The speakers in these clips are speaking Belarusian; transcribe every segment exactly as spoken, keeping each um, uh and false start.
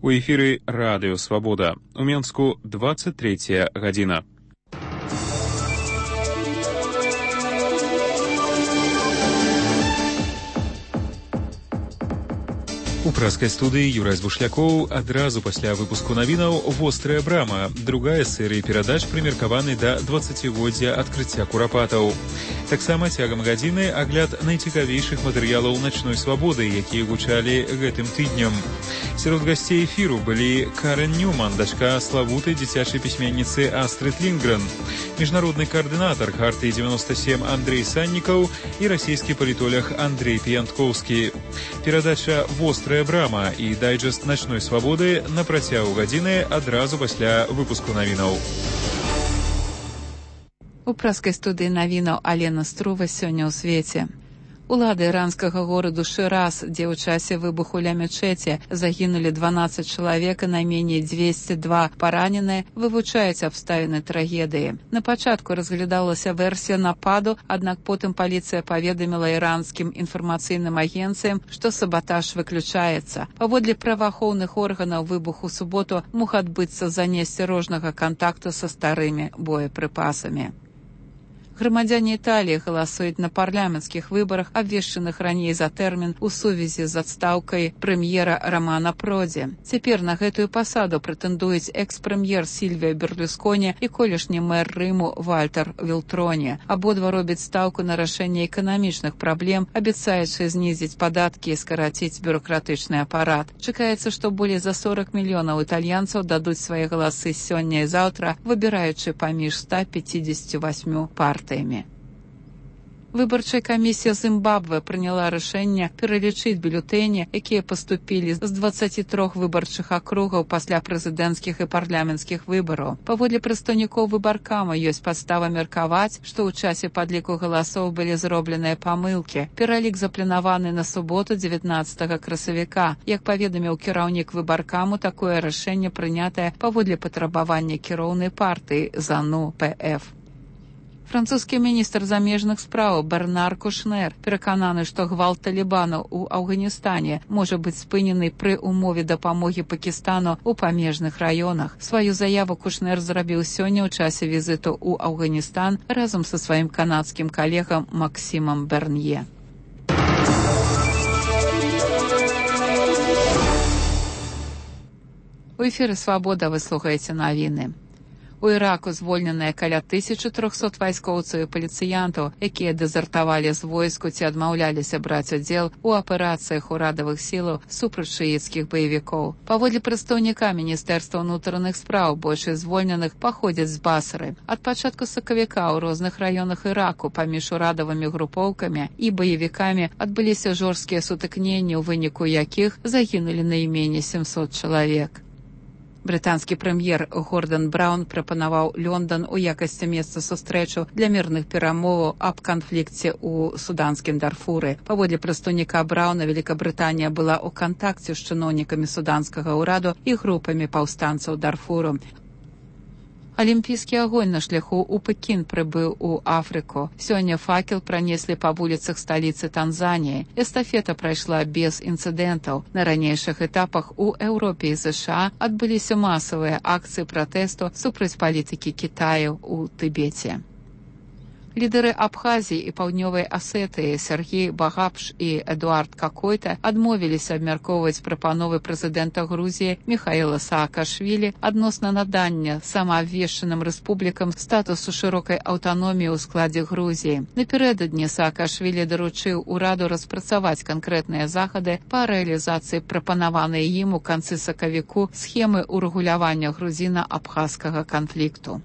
У эфіры Радыё Свабода. У Менску двадцать третья гадзіна. У праскай студыі Юрай Звушлякоў адразу пасля выпуску навінаў «Вострая брама», другая серыя перадач прымеркаваны да дваццацігоддзя адкрыцця курапатаў. Таксама цягам гадзіны агляд найцікавейшых матэрыялаў начной свабоды, якія гучалі гэтым тыднем. Сярод гасцей эфіру былі Карен Ньюман, дачка славутай дзіцячай пісьменніцы Астрид Линдгрен, міжнародны каардынатар Хартыі девяносто семь Андрей Саннікаў і расійскі палітолог Андрей Піянткоўскі. Перадача «Вострая брама» і дайджест начной свабоды на працягу гадзіны адразу пасля выпуску навінаў. У праскай студыі навінаў Алена Струва сёння ў свеце. Улады іранскага гораду Шыраз, дзе ў часе выбуху ля мечеці загінулі дванаццаць чалавек і найменей двесце два параненыя, вывучаюць абставіны трагедыі. На пачатку разглядалася версія нападу, аднак потым паліцыя паведаміла іранскім інфармацыйным агенцыям, што сабатаж выключаецца. Паводле праваахоўных органаў выбух у суботу мог адбыцца з-за неасцярожнага кантакту са старымі боепрыпасамі. Грамадзяне Італіі галасуюць на парламенцкіх выбарах, абвешчаных раней за тэрмін у сувязі з адстаўкай прэм'ера Романа Продзі. Цяпер на гэтую пасаду прэтэндуюць экс-прэм'ер Сільвіа Берлусконі і колішні мэр Рыму Вальтер Вілтроні. Абодва робяць стаўку на рашэнне эканамічных праблем, абяцаючы знізіць падаткі і скараціць бюракратычны апарат. Чакаецца, што болей за сорок мільёнаў італьянцаў дадуць свае галасы сёння і заўтра, выбіраючы паміж ста пяцідзесяцю васьмю партый. Выбарчая камісія Зімбабве прыняла рашэнне пералічыць бюлетэні, якія паступілі з дваццаці трох выбарчых акругаў пасля прэзідэнцкіх і парламенцкіх выбараў. Паводле прадстаўнікоў выбаркама ёсць падстава меркаваць, што ў часе падліку галасоў былі зробленыя памылкі. Пералік запланаваны на суботу дзевятнаццатага красавіка. Як паведаміў кіраўнік выбаркаму, такое рашэнне прынятае паводле патрабавання кіроўнай партыі ЗАНУ-ПФ. Французскі міністр замежных спраў Бернар Кушнер перакананы, што гвалт талібану ў Афганістане можа быць спынены пры ўмове дапамогі Пакістану ў памежных раёнах. Сваю заяву Кушнер зрабіў сёння ў часе візіту ў Афганістан разам са сваім канадскім калегам Максімам Бернье. У эфіры «Свабода» вы слухаеце навіны. У Іраку звольненыя каля тысячы трохсот вайскоўцаў і паліцыянтаў, якія дэзертавалі з войску ці адмаўляліся браць удзел у аперацыях урадавых сілаў супраць шыіцкіх баевікоў. Паводле прадстаўніка Міністэрства ўнутраных спраў, большасць звольненых паходзяць з Басры. Ад пачатку сакавіка ў розных раёнах Іраку паміж урадавымі групоўкамі і баевікамі адбыліся жорсткія сутыкненні, у выніку якіх загінулі найменей сямсот чалавек. Брытанскі прэм'ер Гордан Браўн прапанаваў Лондан у якасці месца сустрэчу для мірных перамоваў аб канфлікце ў суданскім Дарфуры. Паводле прадстаўніка Браўна, Великабрытанія была ў кантакце з чыноўнікамі суданскага ўраду і групамі паўстанцаў Дарфуру. Алімпійскі агонь на шляху ў Пекін прыбыў у Афрыку. Сёння факел пранеслі па вуліцах сталіцы Танзаніі. Эстафета прайшла без інцыдэнтаў. На ранейшых этапах у Еўропе і ЗША адбыліся масавыя акцыі пратэсту супраць палітыкі Кітаю ў Тыбеце. Лідары Абхазіі і Паўднёвай Асетыі Сергей Багапш і Эдуард Какойта адмовіліся абмяркоўваць прапановы прэзідэнта Грузіі Міхаіла Саакашвілі адносна надання самаабвешчаным рэспублікам статусу шырокай аўтаноміі ў складзе Грузіі. Напярэдадні Саакашвілі даручыў ураду распрацаваць канкрэтныя захады па рэалізацыі прапанаванай ім у канцы сакавіку схемы ўрэгулявання грузіна-абхазскага канфлікту.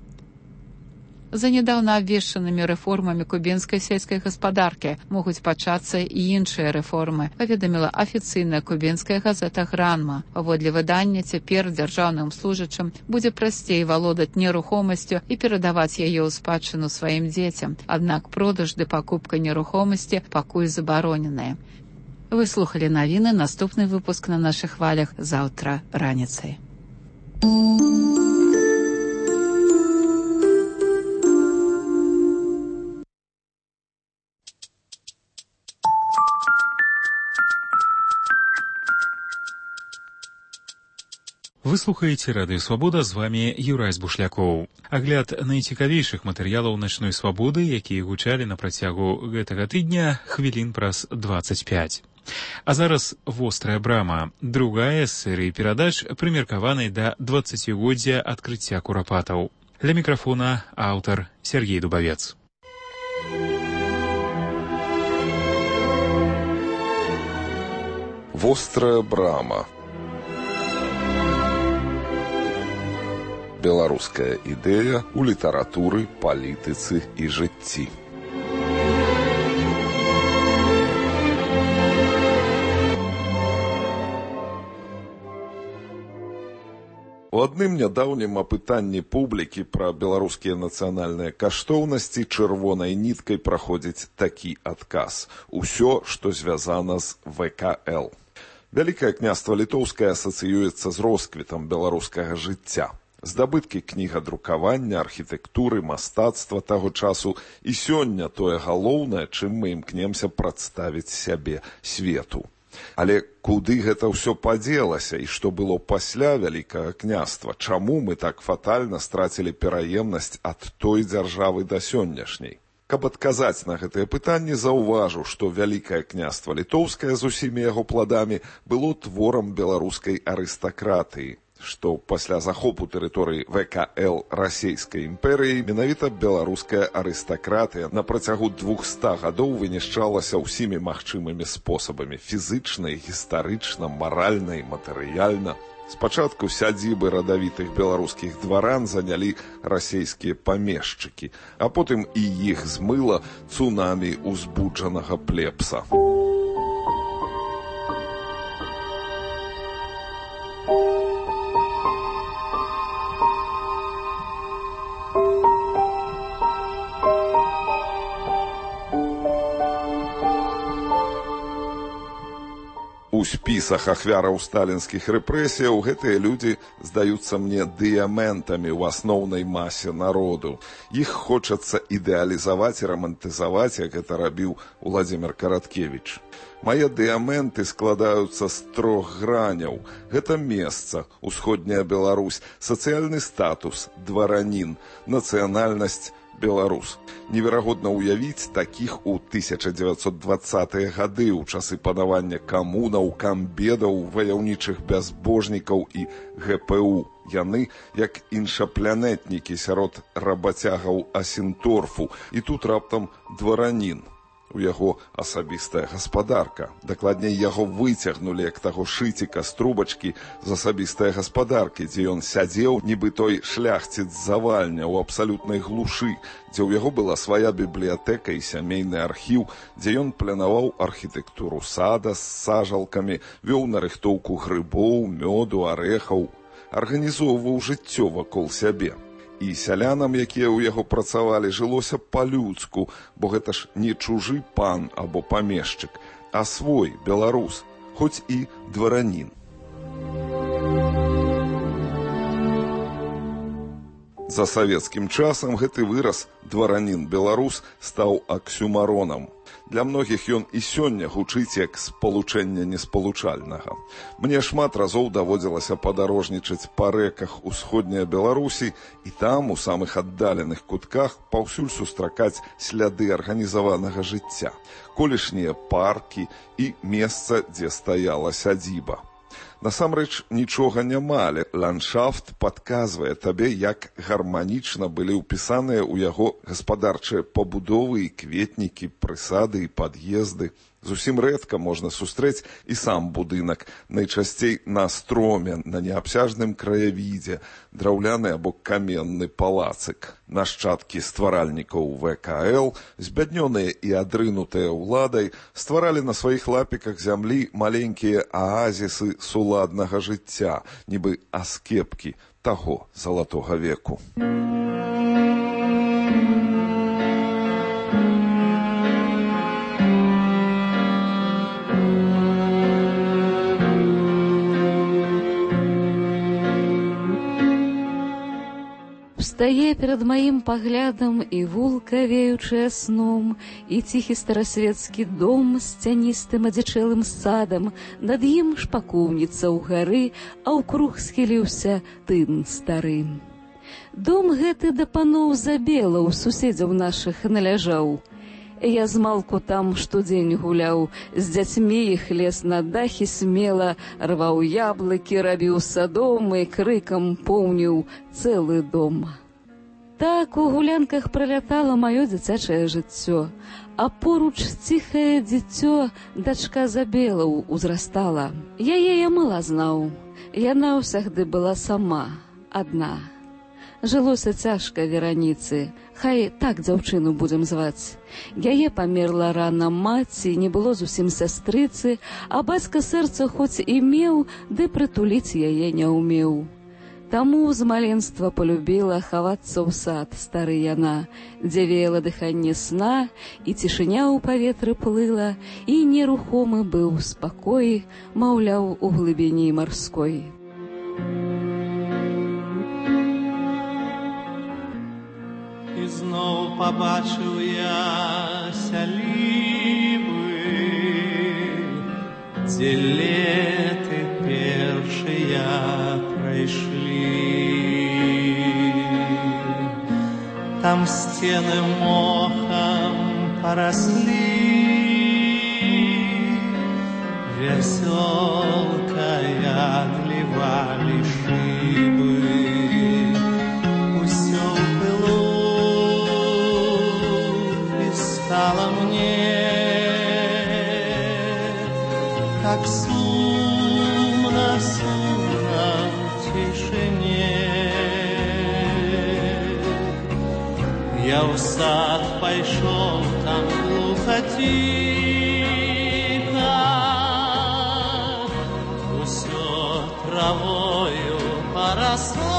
За нядаўна абвешчанымі рэформамі кубінскай сельскай гаспадаркі могуць пачацца і іншыя рэформы, паведаміла афіцыйная кубінская газета «Гранма». Паводле выдання, цяпер дзяржаўным служачым будзе прасцей валодаць нерухомасцю і перадаваць яе ў спадчыну сваім дзецям, аднак продаж ды пакупка нерухомасці пакуль забароненыя. Вы слухалі навіны, наступны выпуск на нашых хвалях заўтра раніцай. Вы слухаеце Радыё Свабода, з вами Юрай Бушлякоў. Агляд найцікавейшых матэрыялаў начной свабоды, якія гучалі на працягу гэтага тыдня, хвілін праз дваццаць пяць. А зараз «Вострая брама», другая з серыі перадач, прымеркаванай да дваццацігоддзя адкрыцця курапатаў. Для мікрафона аўтар Сергей Дубавец. «Вострая брама». Беларуская ідэя ў літаратуры, палітыцы і жыцці. У адным нядаўнім апытанні публікі пра беларускія нацыянальныя каштоўнасці чырвонай ніткай праходзіць такі адказ: усё, што звязана з вэ ка эл. Вялікае княства літоўскае асацыюецца з росквітам беларускага жыцця. Здабыткі кнігадрукавання, архітэктуры, мастацтва таго часу і сёння тое галоўнае, чым мы імкнемся прадставіць сябе свету. Але куды гэта ўсё падзелася і што было пасля вялікага княства? Чаму мы так фатальна страцілі пераемнасць ад той дзяржавы да сённяшняй? Каб адказаць на гэтыя пытанні, заўважу, што вялікае княства літоўскае з усімі яго пладамі было творам беларускай арыстакратыі, што пасля захопу тэрыторыі вэ ка эл расійскай імперыі менавіта беларуская арыстакратыя на працягу двухста гадоў вынішчалася ўсімі магчымымі спосабамі: фізычна, гістарычна, маральна і матэрыяльна. Спачатку сядзібы радавітых беларускіх дваран занялі расійскія памешчыкі, а потым і іх змыла цунамі узбуджанага плебса. У спісах ахвяраў сталінскіх рэпрэсіяў гэтыя людзі здаюцца мне дыяментамі ў асноўнай масе народу. Іх хочацца ідэалізаваць і рамантызаваць, як гэта рабіў Уладзімір Караткевіч. Мае дыяменты складаюцца з трох граняў. Гэта месца, усходняя Беларусь, сацыяльны статус, дваранін, нацыянальнасць, беларус. Неверагодна ўявіць такіх у тысяча дзевяцьсот дваццатыя гады, у часы панавання камунаў, камбедаў, ваяўнічых бязбожнікаў і гэ пэ у. Яны як іншапланетнікі сярод рабацягаў асінторфу. І тут раптам дваранін. У яго асабістая гаспадарка. Дакладней, яго выцягнулі, як таго шыціка з трубачкі, з асабістае гаспадаркі, дзе ён сядзеў, нібы той шляхціц завальня ў абсалютнай глушы, дзе ў яго была свая бібліятэка і сямейны архіў, дзе ён планаваў архітэктуру сада з сажалкамі, вёў нарыхтоўку грыбоў, мёду, арэхаў, арганізоўваў жыццё вакол сябе. І сялянам, якія ў яго працавалі, жылося па-людску, бо гэта ж не чужы пан або памешчык, а свой беларус, хоць і дваранін. За савецкім часам гэты выраз «дваранін-беларус» стаў аксюмаронам. Для многіх ён і сёння гучыць як спалучэнне неспалучальнага. Мне шмат разоў даводзілася падарожнічаць па рэках усходняй Беларусі, і там, у самых аддаленых кутках, паўсюль сустракаць сляды арганізаванага жыцця, колішнія паркі і месца, дзе стаяла сядзіба. Насамрэч нічога няма, але ландшафт падказвае табе, як гарманічна былі ўпісаныя ў яго гаспадарчыя пабудовы і кветнікі, прысады і пад'езды. Зусім рэдка можна сустрэць і сам будынак, найчасцей на строме, на неабсяжным краявідзе, драўляны або каменны палацык. Нашчадкі стваральнікаў вэ ка эл, збяднёныя і адрынутыя ўладай, стваралі на сваіх лапіках зямлі маленькія аазісы суладнага жыцця, нібы аскепкі таго залатога веку. Стае перад маім паглядам і вулка, веючая сном, і ціхі старасветскі дом з цяністым адзічэлым садам, над ім шпакоўніца ў гары, а ўкруг схіліўся тын стары. Дом гэты да паноў Забелаў, суседзяў нашых наляжаў. Я змалку там штодзень гуляў, з дзяцьмі іх лез на дахі смела, рваў яблыкі, рабіў садом і крыкам поўніў цэлы дом. Так у гулянках пралятала маё дзіцячае жыццё, а поруч ціхае дзіцё дачка Забелаў узрастала. Яе я мала знаў, яна ўсягды была сама, адна. Жылося цяжка Вераніцы, хай так дзяўчыну будзем зваць. Яе памерла рана маці, не было зусім сястрыцы, а бацька сэрца хоць і меў, ды прытуліць яе не ўмеў. Таму з маленства полюбіла хавацца ў сад стары яна, дзе веяла дыханне сна, і цішыня ў паветры плыла, і нерухомы быў спакой, маўляў, у глыбіні марской. І зноў пабачыў я сялібы, дзе леты першыя прайшлі. Там сцены мохам параслі, вясёлкай адлівалі шыбы. Стало мне как сумно, сумно в тишине. Я в сад пошел, там глухо тихо, усё травою поросло.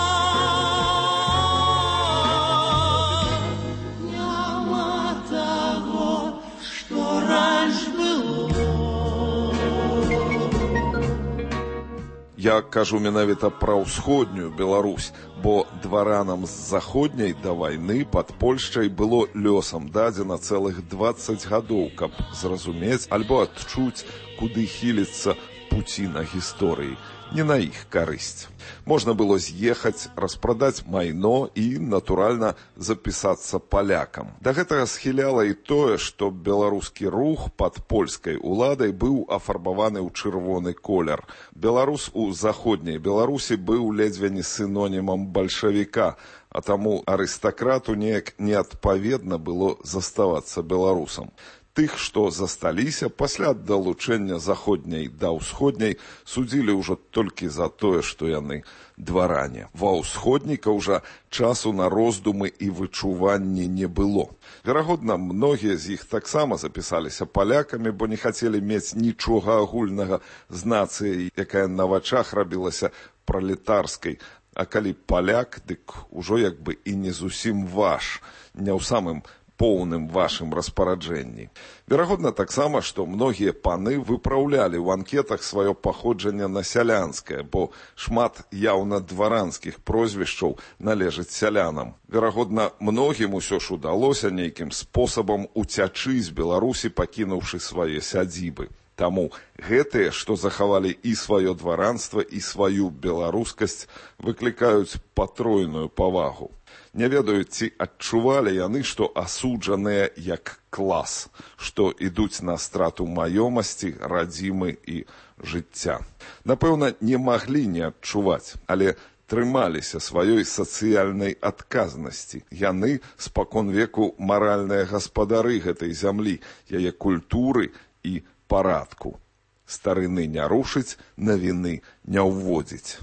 Я кажу менавіта пра ўсходнюю Беларусь, бо дваранам з заходняй да вайны пад Польшчай было лёсам дадзена цэлых дваццаць гадоў, каб зразумець альбо адчуць, куды хіліцца пуціна гісторыі. Не на іх карысць. Можна было з'ехаць, распрадаць майно і, натуральна, запісацца палякам. Да гэтага схіляла і тое, што беларускі рух пад польскай уладай быў афарбаваны ў чырвоны колер. Беларус у заходняй Беларусі быў ледзьве не сінонімам бальшавіка, а таму арыстакрату неяк неадпаведна было заставацца беларусам. Тых, што засталіся пасля далучэння заходняй да ўсходняй, судзілі ўжо толькі за тое, што яны дваране. Ва ўсходнікаў жа часу на роздумы і вычуванні не было. Верагодна, многія з іх таксама запісаліся палякамі, бо не хацелі мець нічога агульнага з нацыяй, якая на вачах рабілася пралетарскай. А калі паляк, дык ужо як бы і не зусім ваш, не ў самым поўным вашым распараджэнні. Верагодна таксама, што многія паны выпраўлялі ў анкетах сваё паходжанне на сялянскае, бо шмат яўна дваранскіх прозвішчаў належыць сялянам. Верагодна, многім усё ж удалося нейкім спосабам уцячы з Беларусі, пакінуўшы свае сядзібы. Таму гэтыя, што захавалі і сваё дваранства, і сваю беларускасць, выклікаюць патройную павагу. Не ведаю, ці адчувалі яны, што асуджаныя як клас, што ідуць на страту маёмасці, радзімы і жыцця. Напэўна, не маглі не адчуваць, але трымаліся сваёй сацыяльнай адказнасці. Яны спакон веку маральныя гаспадары гэтай зямлі, яе культуры і парадку. Старыны не рушыць, навіны не ўводзіць.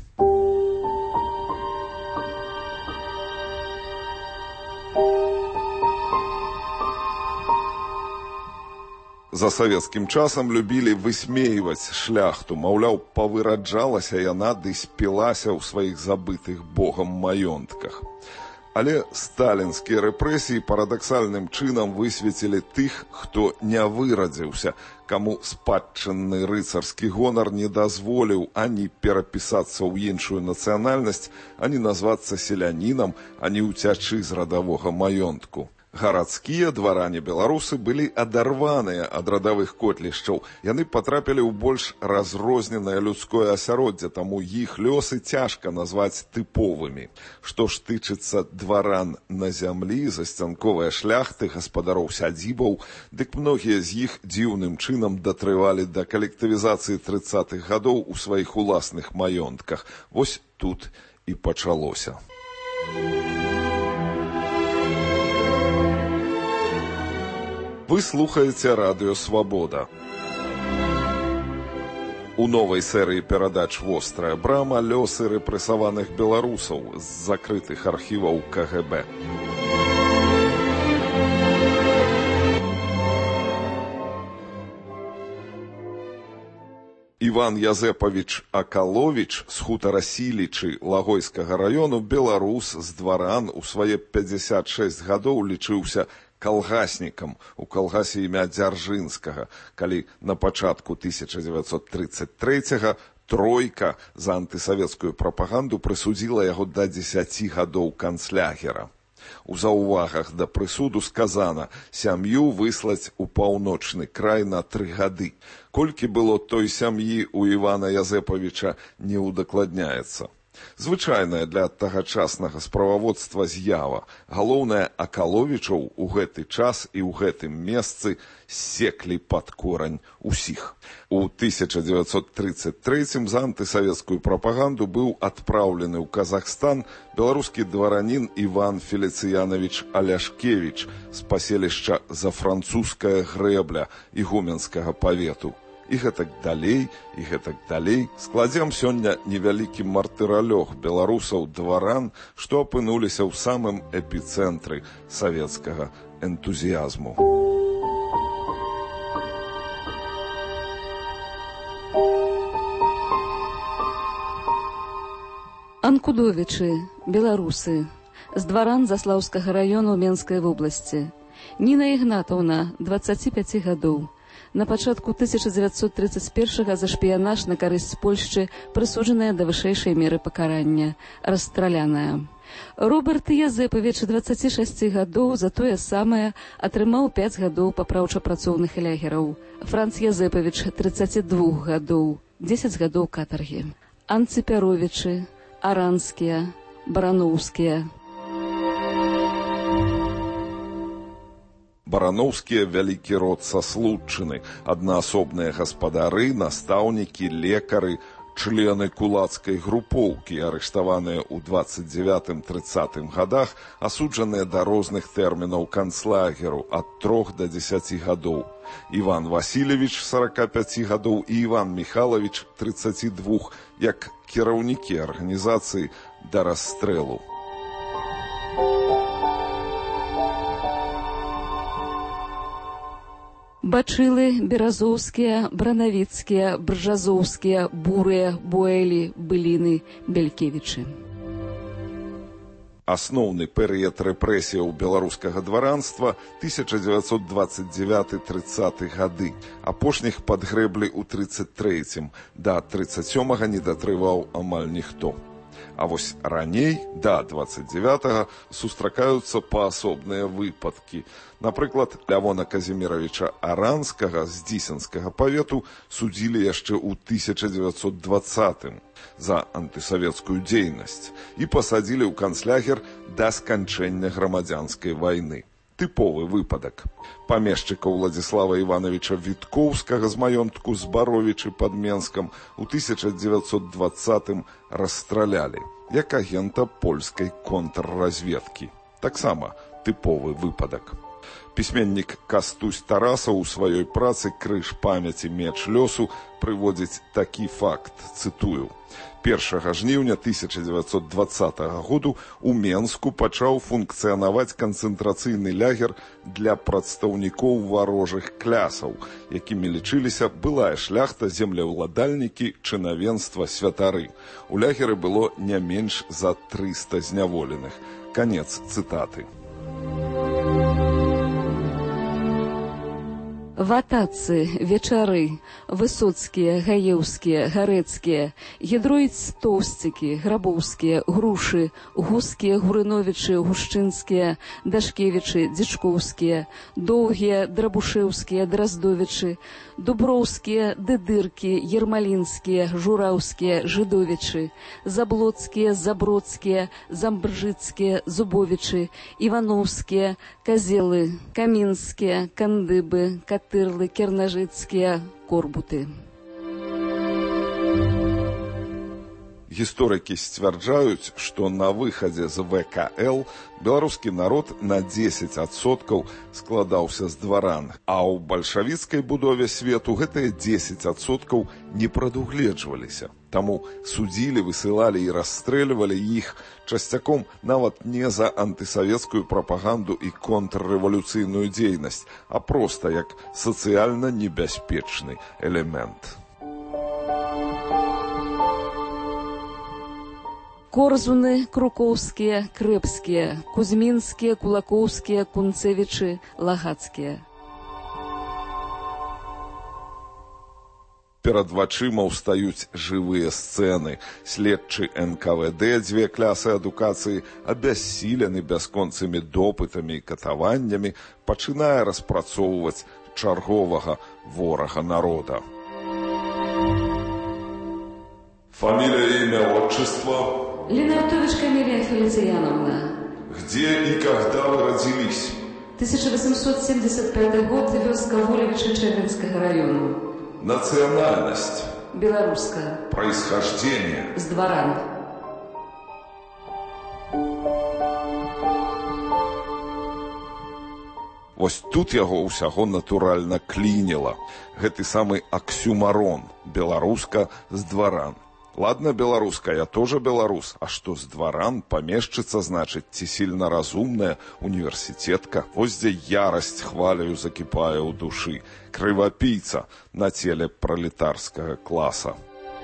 За савецкім часам любілі высмейваць шляхту, маўляў, павыраджалася яна ды спілася ў сваіх забытых богам маёнтках. Але сталінскія рэпрэсіі парадаксальным чынам высветілі тых, хто не вырадзіўся, каму спадчынны рыцарскі гонар не дазволіў ані перапісацца ў іншую нацыянальнасць, ані назвацца селянінам, ані ўцячы з радавога маёнтку. Гарадскія дваране-беларусы былі адарваныя ад радавых котлішчаў. Яны патрапілі ў больш разрозненае людское асяроддзе, таму іх лёсы цяжка назваць тыповымі. Што ж тычыцца дваран на зямлі, засцянковыя шляхты, гаспадароў сядзібаў, дык многія з іх дзіўным чынам датрывалі да калектывізацыі трыццатых гадоў у сваіх уласных маёнтках. Вось тут і пачалося. Вы слухаеце радыё «Свабода». У новай серыі перадач «Вострая брама» лёсы рэпрэсаваных беларусаў з закрытых архіваў ка гэ бэ. Іван Язэпавіч Акаловіч з хутара Сілічы Лагойскага раёну, беларус з дваран, у свае пяцьдзясят шэсць гадоў лічыўся калгаснікам у калгасе імя Дзяржынскага, калі на пачатку тысяча дзевяцьсот трыццаць трэцяга тройка за антысавецкую прапаганду прысудзіла яго да дзесяці гадоў канцлягера. У заўвагах да прысуду сказана сям'ю выслаць у паўночны край на тры гады. Колькі было той сям'і у Івана Язэпавіча не ўдакладняецца. Звычайная для тагачаснага справаводства з'ява. Галоўнае, Акаловічаў у гэты час і ў гэтым месцы секлі пад корань усіх. У тысяча дзевяцьсот трыццаць трэцім за антысавецкую прапаганду быў адпраўлены ў Казахстан беларускі дваранін Іван Феліцыянавіч Аляшкевіч з паселішча Зафранцузская грэбля ігуменскага павету. І гэтак далей, і гэтак далей складзем сёння невялікі мартыралёг беларусаў дваран, што апынуліся ў самым эпіцэнтры савецкага энтузіязму. Анкудовічы, беларусы, з дваран Заслаўскага раёну Менскай вобласці. Ніна Ігнатаўна, дваццаці пяці гадоў. На пачатку тысяча дзевяцьсот трыццаць першага за шпіянаж на карысць Польшчы прысуджаная да вышэйшай меры пакарання, расстраляная. Роберт Язэпавіч, дваццаці шасці гадоў, за тое самае атрымаў пяць гадоў папраўча-працоўных лягераў. Франц Язэпавіч, трыццаці двух гадоў, дзесяць гадоў катаргі. Анцыпяровічы, Аранскія, Бараноўскія. Бараноўскія вялікі род са Слуцчыны, аднаасобныя гаспадары, настаўнікі, лекары, члены кулацкай групоўкі, арыштаваныя ў дваццаць дзевятым трыццатым гадах, асуджаныя да розных тэрмінаў канцлагеру ад трох да дзесяці гадоў. Іван Васильевич, сарака пяці гадоў, і Іван Міхалавіч, трыццаці двух, як кіраўнікі арганізацыі да расстрэлу. Бачылы, Беразоўскія, Бранавіцкія, Бржазоўскія, Бурыя, Буэлі, Быліны, Белькевічы. Асноўны перыяд рэпрэсіяў беларускага дваранства тысяча дзевяцьсот дваццаць дзевяты трыццаты гады. Апошніх падгрэблі ў трыццаць трэцім, да трыццаць сёмага не датрываў амаль ніхто. А вось раней, да дваццаць дзевятага, сустракаюцца паасобныя выпадкі. Напрыклад, Лявона Казіміравіча Аранскага з Дзісенскага павету судзілі яшчэ ў тысяча дзевяцьсот дваццатым за антысавецкую дзейнасць і пасадзілі ў канцлягер да сканчэння грамадзянскай вайны. Тыповы выпадак. Памешчыка Уладзіслава Івановича Віткоўскага з маёнтку Збаровічы пад Менскам у тысяча дзевяцьсот дваццатым расстралялі як агента польскай контрразведкі. Таксама тыповы выпадак. Пісьменнік Кастусь Тарасаў у сваёй працы «Крыж памяці, меч лёсу» прыводзіць такі факт, цытую. першага жніўня тысяча дзевяцьсот дваццатага году у Менску пачаў функцыянаваць канцэнтрацыйны лягер для прадстаўнікоў варожых клясаў, якімі лічыліся былая шляхта, землеўладальнікі, чынавенства, святары. У лягеры было не менш за трыста зняволеных. Конец цитаты. Ватацы, вечары, высоцкія, гаеўскія, гарэцкія, гідроіць тоўсцікі, грабоўскія, грушы, гускія, гурыновічы, гушчынскія, дашкевічы, дзічкоўскія, доўгія, драбушеўскія, драздовічы, дуброўскія, дыдыркі, ермалінскія, жураўскія, жыдовічы, заблоцкія, забродскія, замбржыцкія, зубовічы, івановскія, казелы, камінскія, кандыбы, катырлы, кернажыцкія, корбуты. Гісторыкі сцвярджаюць, што на выхадзе з вэ ка эл беларускі народ на дзесяць адсоткаў складаўся з дваран, а ў бальшавіцкай будове свету гэтыя дзесяць адсоткаў не прадугледжваліся. Таму судзілі, высылалі і расстрэльвалі іх часцяком нават не за антысавецкую прапаганду і контррэвалюцыйную дзейнасць, а проста як сацыяльна небяспечны элемент. Корзуны, крукоўскія, крэпскія, кузьмінскія, кулакоўскія, кунцевічы, лагацкія. Перад вачыма ўстаюць жывыя сцэны. Следчы эн ка вэ дэ, дзве клясы адукацыі, абяссілены бясконцымі допытамі і катаваннямі, пачынае распрацоўваць чарговага ворага народа. Фамилия, имя, отчество? Линартович Камилия Фелициановна. Где и когда вы родились? тысяча восемьсот семьдесят пятый год, вёска Волевича Челябинского района. Национальность? Белорусская. Происхождение? С дворан. Вось тут яго ўсяго натуральна клініла. Гэты самы аксюмарон. Беларуска з дваран. Ладно, беларуска, я тоже беларус. А што з дваран, памешчыца, значыць, ці сильно разумная, універсітетка. Вось дзе ярасць хваляю закіпае ў душы. Крывапійца на целе пролетарскага класа.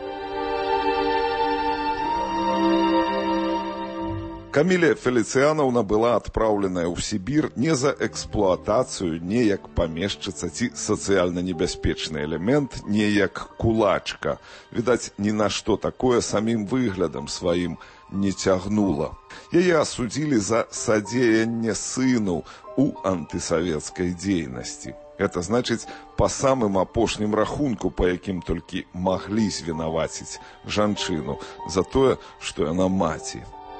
Камілія Феліцыянаўна была адпраўленая ў Сібір не за эксплуатацыю, не як памешчыца ці сацыяльна небяспечны элемент, не як кулачка. Відаць, ні на што такое самім выглядам сваім не цягнула. Яе асудзілі за садзеянне сыну ў антысавецкай дзейнасці. Это значыць, па самым апошнім рахунку, па якім толькі маглі звінаваціць жанчыну за тое, што яна маці.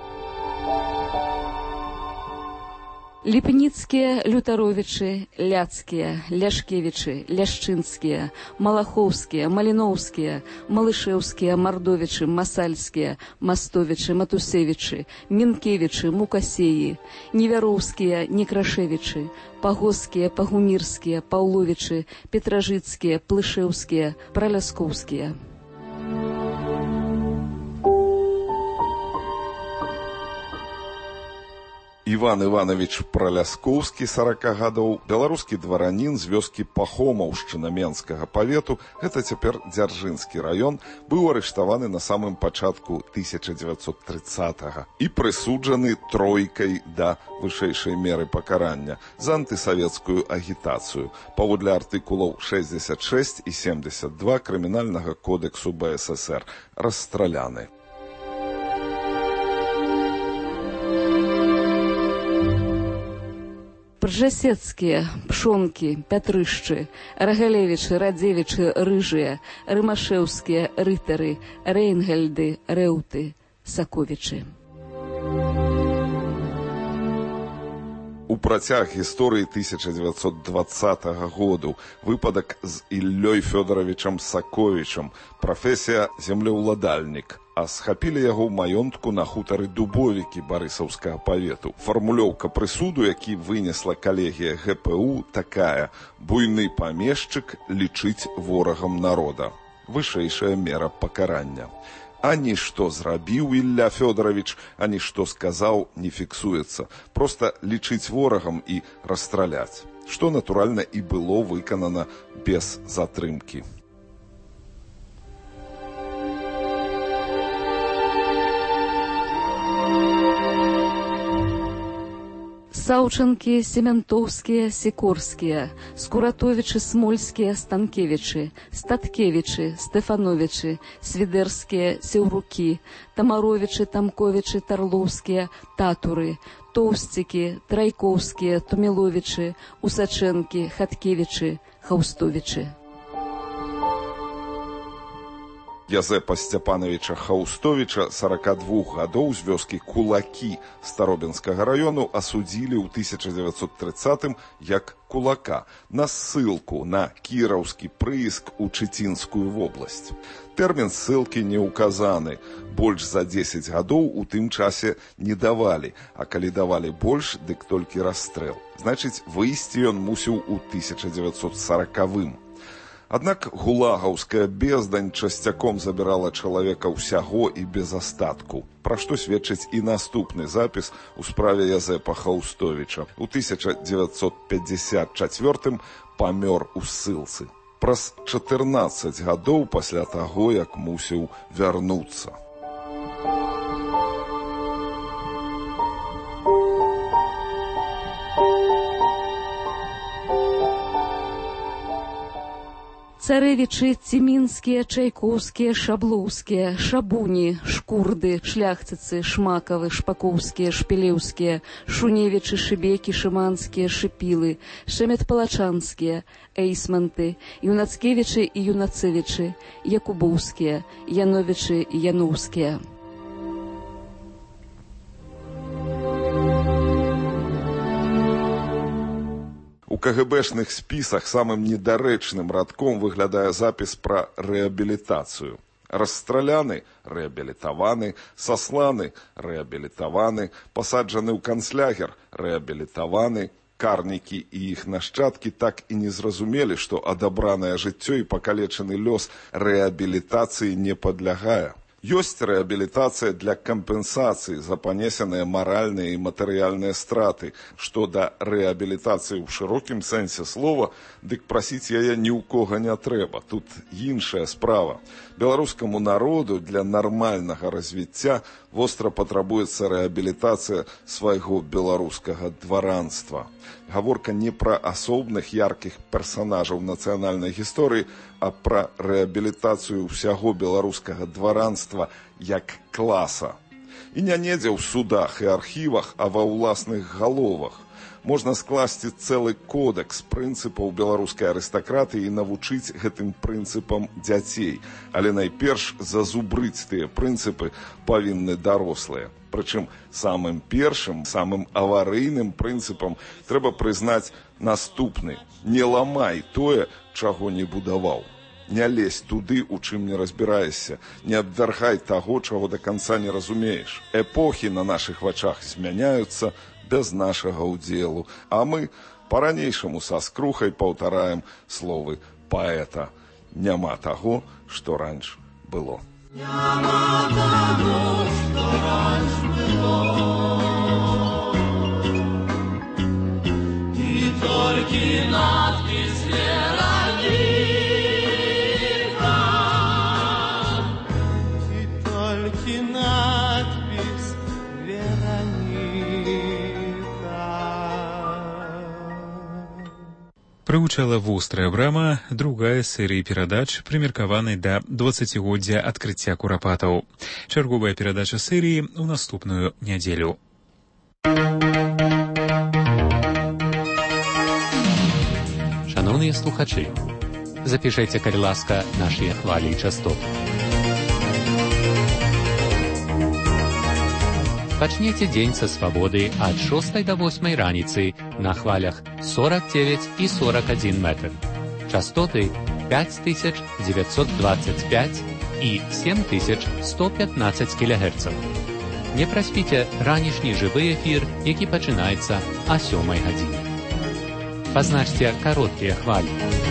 Ліпніцкія, Лютаровічы, Ляцкія, Ляшкевічы, Ляшчынскія, Малахоўскія, Маліноўскія, Малышеўскія, Мардовічы, Масальскія, Мастовічы, Матусевічы, Мінкевічы, Мукасеі, Невяроўскія, Некрашевічы, Пагоскія, Пагумірскія, Паўловічы, Петражыцкія, Плышеўскія, Праляскоўскія. Іван Іванович Праляскоўскі, сорок гадоў, беларускі дваранін з вёскі Пахомаўшчына Менскага павету, гэта цяпер Дзяржынскі раён, быў арыштаваны на самым пачатку тысяча дзевяцьсот трыццатага і прысуджаны тройкай да вышэйшай меры пакарання за антысавецкую агітацыю. Паводле артыкулаў шэсцьдзесят шэсць і семьдесят два крымінальнага кодэксу бэ эс эс эр расстраляны. Пржасецкія, Пшонкі, Пятрышчы, Рагалевічы, Радзевічы, Рыжыя, Рымашэўскія, Рытары, Рэйнгельды, Рэўты, Саковічы. У працяг гісторыі тысяча дзевяцьсот двадцатага году выпадак з Іллёй Фёдаровичам Саковічам, прафесія землеўладальнік, а схапілі яго ў маёнтку на хутары Дубовікі Барысаўскага павету. Фармулёўка прысуду, які вынесла калегія гэ пэ у, такая: буйны памешчык лічыць ворагам народа. Вышэйшая мера пакарання. Ані што зрабіў Ілля Фёдарович, ані што сказаў, не фіксуецца. Проста лічыць ворагам і расстраляць. Што, натуральна, і было выканана без затрымкі. Саўчанкі, Семянтоўскія, Сікорскія, Скуратовічы, Смольскія, Станкевічы, Статкевічы, Стэфановічы, Свідэрскія, Сеўрукі, Тамаровічы, Тамковічы, Тарлоўскія, Татуры, Тоўсцікі, Трайкоўскія, Туміловічы, Усачэнкі, Хаткевічы, Хаустовічы. Язэпа Сцяпановіча Хаустовіча, сорока двух гадоў, з вёскі Кулакі Старобінскага раёну асудзілі ў тысяча дзевяцьсот трыццатым як кулака на ссылку на кіраўскі прыіск у Чыцінскую вобласць. Тэрмін ссылкі не ўказаны. Больш за дзесяць гадоў у тым часе не давалі, а калі давалі больш, дык толькі расстрэл. Значыць, выйсці ён мусіў у тысяча дзевяцьсот сорокавым. Аднак гулагаўская бездань часцяком забірала чалавека ўсяго і без астатку, пра што сведчыць і наступны запіс у справе Язэпа Хаустовіча. У тысяча дзевяцьсот пятьдесят чацвёртым памёр у ссылцы. Праз чатырнаццаць гадоў пасля таго, як мусіў вярнуцца. Царэвічы, Цімінскія, Чайкоўскія, Шаблоўскія, Шабуні, Шкурды, Шляхціцы, Шмакавы, Шпакоўскія, Шпілеўскія, Шуневічы, Шыбекі, Шыманскія, Шыпілы, Шэмет-Палачанскія, Эйсманты, Юнацкевічы і Юнацевічы, Якубоўскія, Яновічы і Яноўскія. У КГБшных спісах самым недарэчным радком выглядае запіс пра рэабілітацыю. Расстраляны – рэабілітаваны, сасланы – рэабілітаваны, пасаджаны ў канцлягер – рэабілітаваны. Карнікі і іх нашчадкі так і не зразумелі, што адабранае жыццё і пакалечаны лёс рэабілітацыі не падлягае. Ёсць рэабілітацыя для кампенсацыі за панесеныя маральныя і матэрыяльныя страты. Што да рэабілітацыі ў шырокім сэнсе слова, дык прасіць яе ні ў кога не трэба. Тут іншая справа. Беларускаму народу для нармальнага развіцця востра патрабуецца рэабілітацыя свайго беларускага дваранства. Гаворка не пра асобных яркіх персанажаў нацыянальнай гісторыі, а пра рэабілітацыю ўсяго беларускага дваранства як класа. І не недзе ў судах і архівах, а ва ўласных галовах. Можна скласці цэлы кодэкс прынцыпаў беларускай арыстакратыі і навучыць гэтым прынцыпам дзяцей. Але найперш зазубрыць тыя прынцыпы павінны дарослыя. Прычым самым першым, самым аварыйным прынцыпам трэба прызнаць наступны. Не ламай тое, чаго не будаваў. Не лезь туды, у чым не разбіраешся. Не абвяргай таго, чаго да канца не разумееш. Эпохі на нашых вачах змяняюцца без нашага ўдзелу, а мы па-ранейшаму са скрухай паўтараем словы паэта. Няма таго, што раньш было. Няма таго, што раньш было. І толькі надпіс Вераніка. І толькі надпіс Вераніка. Прагучала вострая брама, другая серыя перадач, прымеркаванай да дваццацігоддзя адкрыцця курапатаў. Чарговая перадача серыі ў наступную нядзелю. Шановныя слухачы, запішайце, калі ласка, нашыя хвалі і частоты. Пачніце дзень са свабоды ад шостай да восьмай раніцы на хвалях сорок девять і сорок один метр. Частоты пять тысяч девятьсот двадцать пять і семь тысяч сто пятнадцать кілогерцаў. Не праспіце ранішні жывы эфір, які пачынаецца а сёмай гадзіне. Пазначце кароткія хвалі.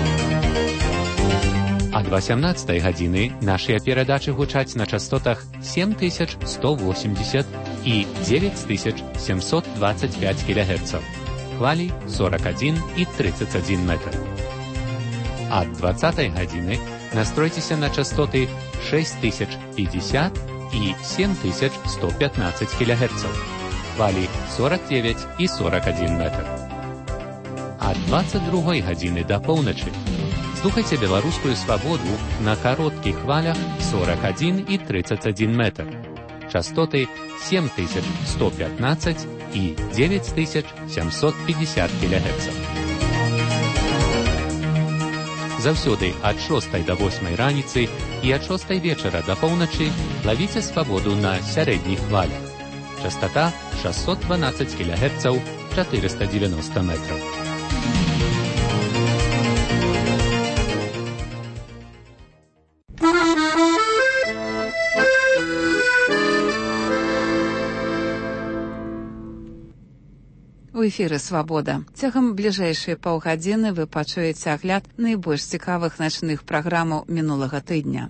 Ад васямнаццатай гадзіны нашыя перадачы гучаць на частотах семь тысяч сто восемьдесят і девять тысяч семьсот двадцать пять кілогерцаў. Хвалі сорок один і тридцать один метр. Ад двадцатай гадзіны настройцеся на частоты шесть тысяч пятьдесят і семь тысяч сто пятнадцать кілогерцаў. хвалі сорок девять і сорок один метр. А двадцать другой гадзіны да поўначы слухайце беларускую свабоду на кароткіх хвалях сорок один і тридцать один метр. Частоты семь тысяч сто пятнадцать и девять тысяч семьсот пятьдесят килогерцев. Заўсёды ад шостай да восьмай раніцы і ад шостай вечара да поўначы лавіце свабоду на сярэдніх хвалях. Частота шестьсот двенадцать килогерцев, четыреста девяносто метров. У эфіры «Свабода». Цягам бліжэйшай паўгадзіны вы пачуеце агляд найбольш цікавых начных праграмаў мінулага тыдня.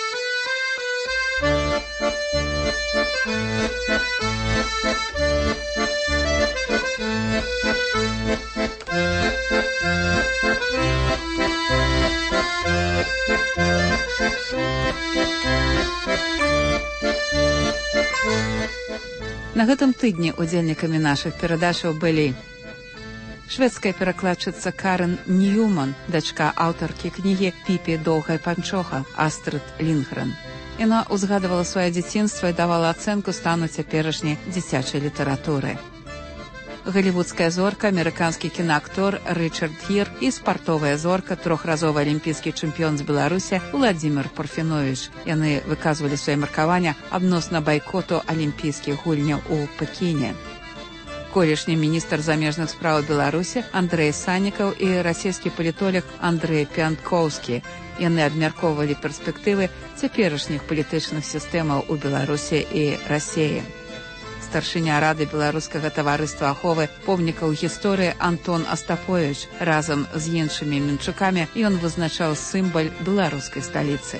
На гэтым тыдні удзельнікамі нашых перадачаў былі шведская перакладчыца Карен Ньюман, дачка аўтаркі кнігі «Піпі доўгая панчоха» Астрид Лінгрен. Яна ўзгадывала сваё дзяцінства і давала ацэнку стану цяперашняй дзіцячай літаратуры. Галівудская зорка, амерыканскі кінаактор Рычард Гір і спартовая зорка, трохразовы алімпійскі чэмпіён з Беларусі Владзімір Парфіновіч. Яны выказвалі свае меркавання адносна байкоту алімпійскіх гульняў у Пекіне. Колішні міністр замежных спраў Беларусі Андрэй Саннікаў і расійскі палітолог Андрэй Пянткоўскі. Яны абмяркоўвалі перспектывы цяперашніх палітычных сістэмаў у Беларусі і Расіі. Старшыня Рады беларускага таварыства аховы помнікаў гісторыі Антон Астаповіч. Разам з іншымі мінчукамі ён вызначаў сімвал беларускай сталіцы.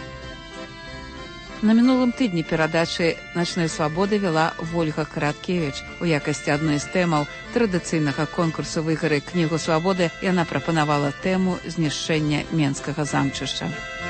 На мінулым тыдні перадачы «Начной свабоды» вела Вольга Караткевіч. У якасці адной з тэмаў традыцыйнага конкурсу «Выйграй кнігу свабоды» яна прапанавала тэму знішчэння Менскага замчышча.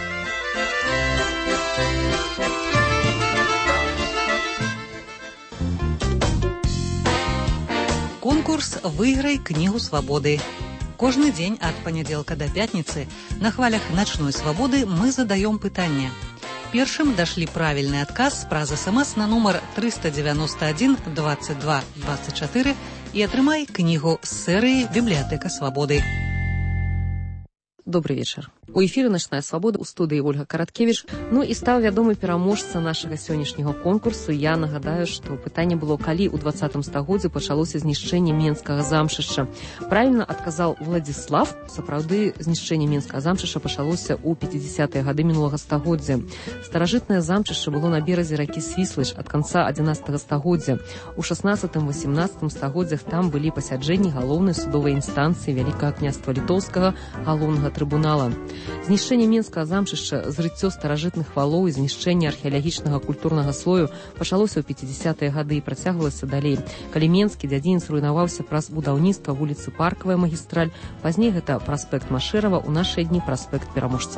Конкурс «Выиграй книгу свободы». Кожны дзень ад панядзелка да пятніцы на хвалях «Ночной свободы» мы задаем пытанне. Першым дошли правильный отказ праз смс на номер триста девяносто один двадцать два двадцать четыре и атрымай книгу з серыі «Библиотека свободы». Добрый вечер. У эфіры «Начная свабода», у студыі Ольга Караткевіч. Ну і стаў вядомы пераможца нашага сённяшняга конкурсу. Я нагадаю, што пытанне было, калі ў двадцатым стагоддзі пачалося знішчэнне Менскага замчышча. Правільна адказаў Владзіслав. Сапраўды, знішчэнне Менскага замчышча пачалося ў пяцідзясятыя гады мінулага стагоддзя. Старажытнае замчышча было на беразе ракі Свіслыч ад канца адзінаццатага стагоддзя. У шаснаццатым-васемнаццатым стагоддзях там былі пасяджэнні галоўнай судовай інстанцыі Вялікага княства Літоўскага, галоўнага трыбунала. Знішчэнне Менскага замчышча, зрыццё старажытных валоў і знішчэнне археалагічнага культурнага слою пачалося ў пяцідзясятыя гады і працягвалася далей. Калі Менскі дзядзінец руйнаваўся праз будаўніцтва вуліцы Паркавая магістраль, пазней гэта праспект Машэрава, у нашыя дні праспект Пераможцаў.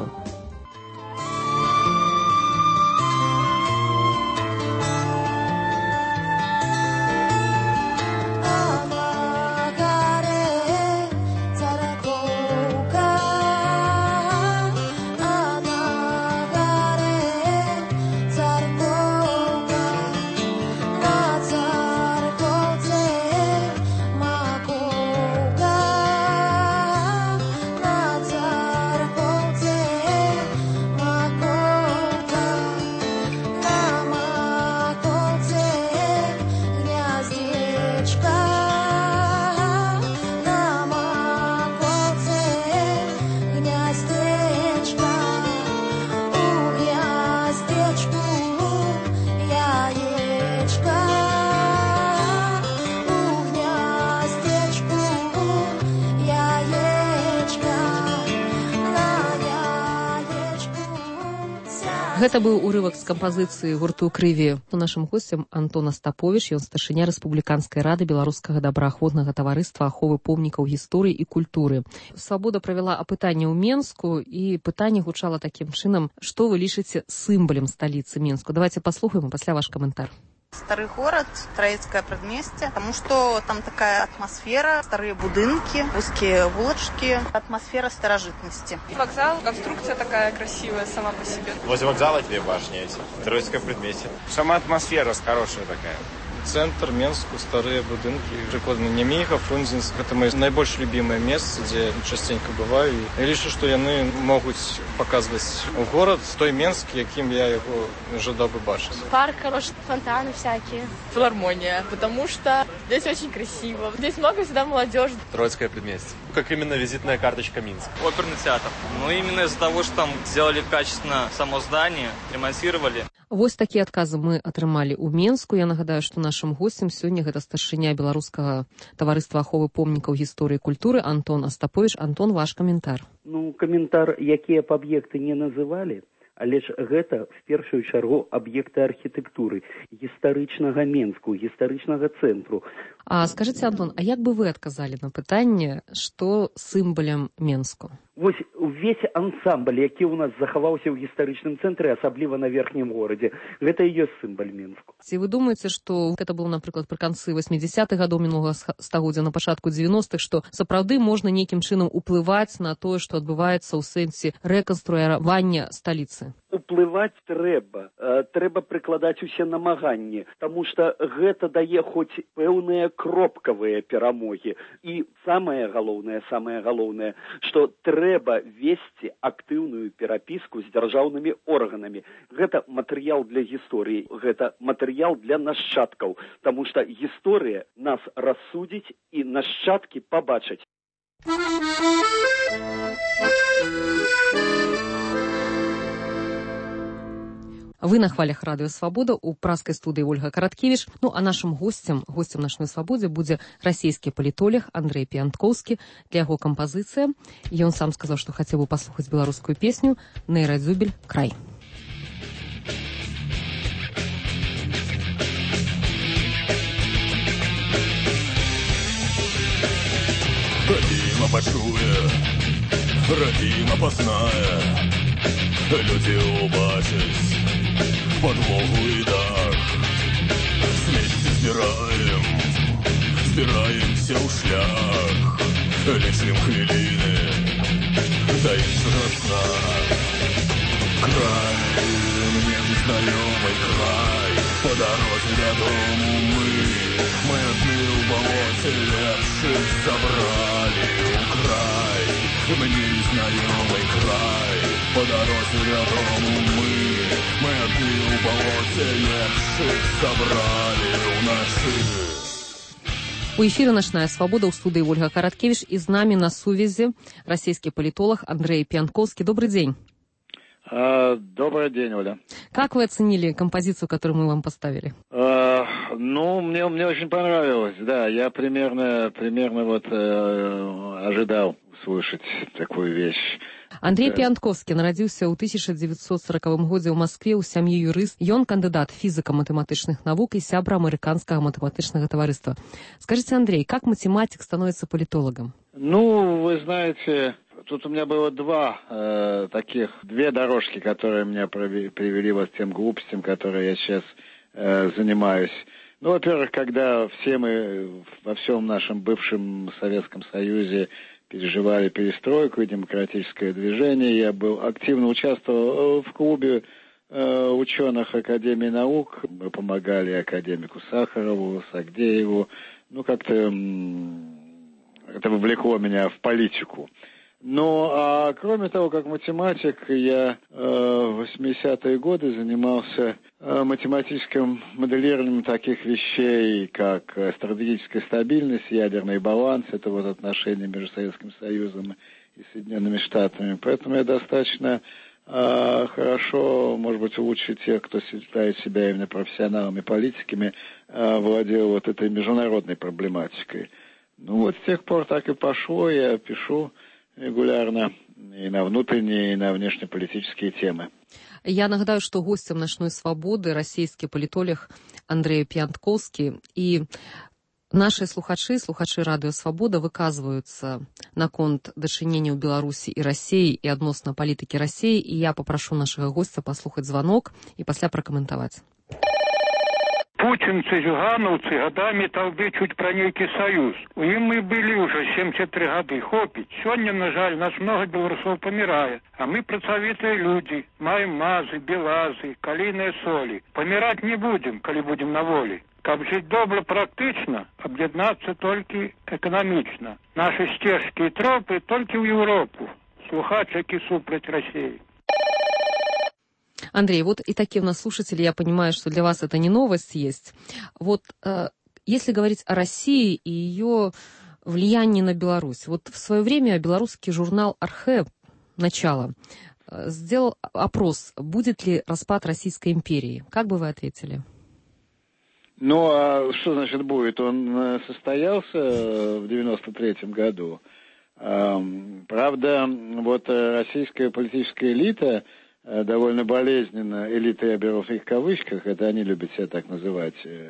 Гэта быў урывак з кампазіцыі гурту «Крыві». Нашым госцем Антон Астаповіч, ён старшыня Рэспубліканскай рады беларускага добраахвотнага таварыства аховы помнікаў гісторыі і культуры. Свабода правяла апытанне ў Менску, і пытанне гучала такім чынам: што вы лічыце сімвалам сталіцы Менску? Давайте паслухаем, а пасля ваш каментар. Старый город, Троицкое предместье, потому что там такая атмосфера, старые будинки, узкие улочки, атмосфера старожитности. Вокзал, конструкция такая красивая сама по себе. Возле вокзала две башни эти, Троицкое предместье. Сама атмосфера хорошая такая. Центр, Менску, старые будинки. Прикладно Немейха, Фрунзенск. Это мои найбольш любимое место, где частенько бываю. І лише, що яны могуць паказваць город, той Менск, яким я его ожидал бы бачить. Парк хороший, фонтаны всякие. Филармония, потому что здесь очень красиво. Здесь много всегда молодежи. Троицкое предместье. Как именно визитная карточка Минска. Оперный театр. Ну, именно из-за того, что там сделали качественно само здание, ремонтировали. Вось такія адказы мы атрымалі ў Менску. Я нагадаю, што нашым госцем сёння гэта старшыня беларускага таварыства аховы помнікаў гісторыі і культуры Антон Астаповіч. Антон, ваш каментар. Ну, каментар, якія б аб'екты не называлі, але ж гэта в першую чаргу аб'екты архітэктуры гістарычнага Менску, гістарычнага цэнтру. А скажыце, Антон, а як бы вы адказалі на пытанне, што сімвалем Менску? Вось увесь ансамбль, які ў нас захаваўся ў гістарычным цэнтры, асабліва на верхнім горадзе, гэта і ёсць сімваль Менску. Ці вы думаеце, што гэта было, напрыклад, пры канцы васьмідзесятых гадоў мінулага стагоддзя, на пачатку дзевяностых, што сапраўды можна нейкім чынам уплываць на тое, што адбываецца ў сэнсе рэканструявання сталіцы? Уплываць трэба. Трэба прыкладаць усе намаганні, таму што гэта дае хоць пэўныя кропкавыя перамогі. І самае галоўнае, самае галоўнае, што трэба весці актыўную перапіску з дзяржаўнымі органамі. Гэта матэрыял для гісторыі, гэта матэрыял для нашчадкаў, таму што гісторыя нас рассудзіць і нашчадкі пабачаць. Вы на хвалях радыё «Свабода», у праскай студыі Ольга Караткевіч. Ну, а нашым госцем, госцем нашай «Свабодзе» будзе расійскі палітолог Андрэй Піянткоўскі. Для яго кампазіцыя. Ён сам сказаў, што хацеў бы паслухаць беларускую песню «Нейрадзюбель. Край». Радіма пачуе, радіма пазнае, людзі ўбачаць подлогу і дах. Смецце збіраем, збіраемся ў шлях, лічым хвіліны да іншага сна. Край, мне знаёмы край, по дарозе дадому мы, мы адны ў балоце лепшых забралі ў край. Мне знаёмы край, по дарозе дадому мы, мы адны ў балоце лепшых забралі ў нашых. У эфіры «Ночная свобода», у студии Ольга Караткевич, и с нами на сувязи российский политолог Андрэй Пиянтковский. Добрый день. А, добрый день, Оля. Как вы оценили композицию, которую мы вам поставили? А, ну, мне, мне очень понравилось, да. Я примерно, примерно вот э, ожидал услышать такую вещь. Андрэй Піянтковскі нарадзіўся ў тысяча дзевяцьсот сорокавым годзе ў Маскве ў сям'і юрыст. Ён кандыдат фізіка-матэматычных навук і сябра амерыканскага матэматычнага таварыства. Скажите, Андрей, как математик становится политологом? Ну, вы знаете, тут у меня было два э, таких, две дорожки, которые меня привели вот к тем глупостям, которые я сейчас э, занимаюсь. Ну, во-первых, когда все мы во всем нашем бывшем Советском Союзе переживали перестройку и демократическое движение. Я был активно участвовал в клубе э, ученых Академии наук. Мы помогали академику Сахарову, Сагдееву. Ну, как-то м- это вовлекло меня в политику. Ну, а кроме того, как математик, я э, в восьмидесятые годы занимался э, математическим моделированием таких вещей, как стратегическая стабильность, ядерный баланс, это вот отношения между Советским Союзом и Соединенными Штатами. Поэтому я достаточно э, хорошо, может быть, лучше тех, кто считает себя именно профессионалами, политиками, э, владел вот этой международной проблематикой. Ну, вот с тех пор так и пошло, я пишу регулярно и на внутренние, и на внешнеполитические темы. Я нагадаю, што госцем «Ночной свободы» расійскі палітолог Андрэй Піянтковскі. І наши слухачы, слухачы радыё «Свабода» выказваюцца наконт дачынення ў Беларусі і Расіі і адносна палітыкі Расіі. І я папрашу нашага госця паслухаць званок і пасля пракаментаваць. путинцы, зюгановцы годами толдычуть про некий союз. У ім мы были уже семьдесят три года. Хопить. Сегодня, на жаль, нас много белорусов помирает. А мы працавитые люди. Маем мазы, белазы, калийные соли. Помирать не будем, коли будем на воле. Каб жить добро практично, объединяться только экономично. Наши стежки и тропы только в Европу. Слухать, які супроть России. Андрей, вот и такие у нас слушатели, я понимаю, что для вас это не новость есть. Вот э, если говорить о России и ее влиянии на Беларусь, вот в свое время белорусский журнал «Архэ» «Начало» э, сделал опрос, будет ли распад Российской империи. Как бы вы ответили? Ну, а что значит будет? Он состоялся в девяносто третьем году. Правда, вот российская политическая элита довольно болезненно, элита я беру в их кавычках, это они любят себя так называть,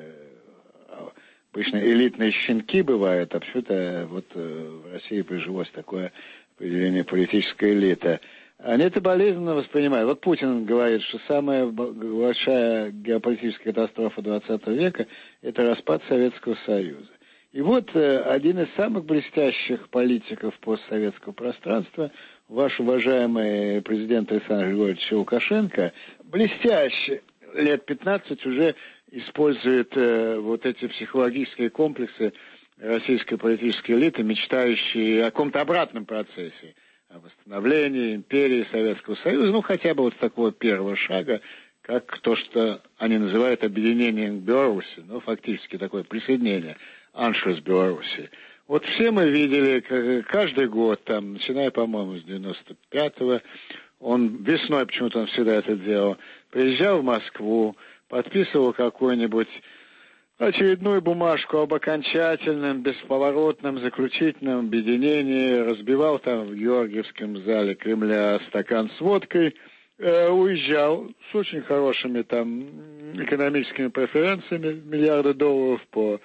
обычно элитные щенки бывают, а почему-то вот в России прижилось такое определение политическая элита. Они это болезненно воспринимают. Вот Путин говорит, что самая большая геополитическая катастрофа двадцатого века – это распад Советского Союза. И вот один из самых блестящих политиков постсоветского пространства, ваш уважаемый президент Александр Григорьевич Лукашенко, блестяще, лет пятнадцать уже использует э, вот эти психологические комплексы российской политической элиты, мечтающие о каком-то обратном процессе, о восстановлении империи Советского Союза, ну хотя бы вот с такого первого шага, как то, что они называют объединением Беларуси, ну фактически такое присоединение, аншлюс Беларуси. Вот все мы видели, каждый год, там, начиная, по-моему, с девяносто пятого, он весной почему-то он всегда это делал, приезжал в Москву, подписывал какую-нибудь очередную бумажку об окончательном, бесповоротном, заключительном объединении, разбивал там в Георгиевском зале Кремля стакан с водкой, э, уезжал с очень хорошими там экономическими преференциями, миллиарды долларов по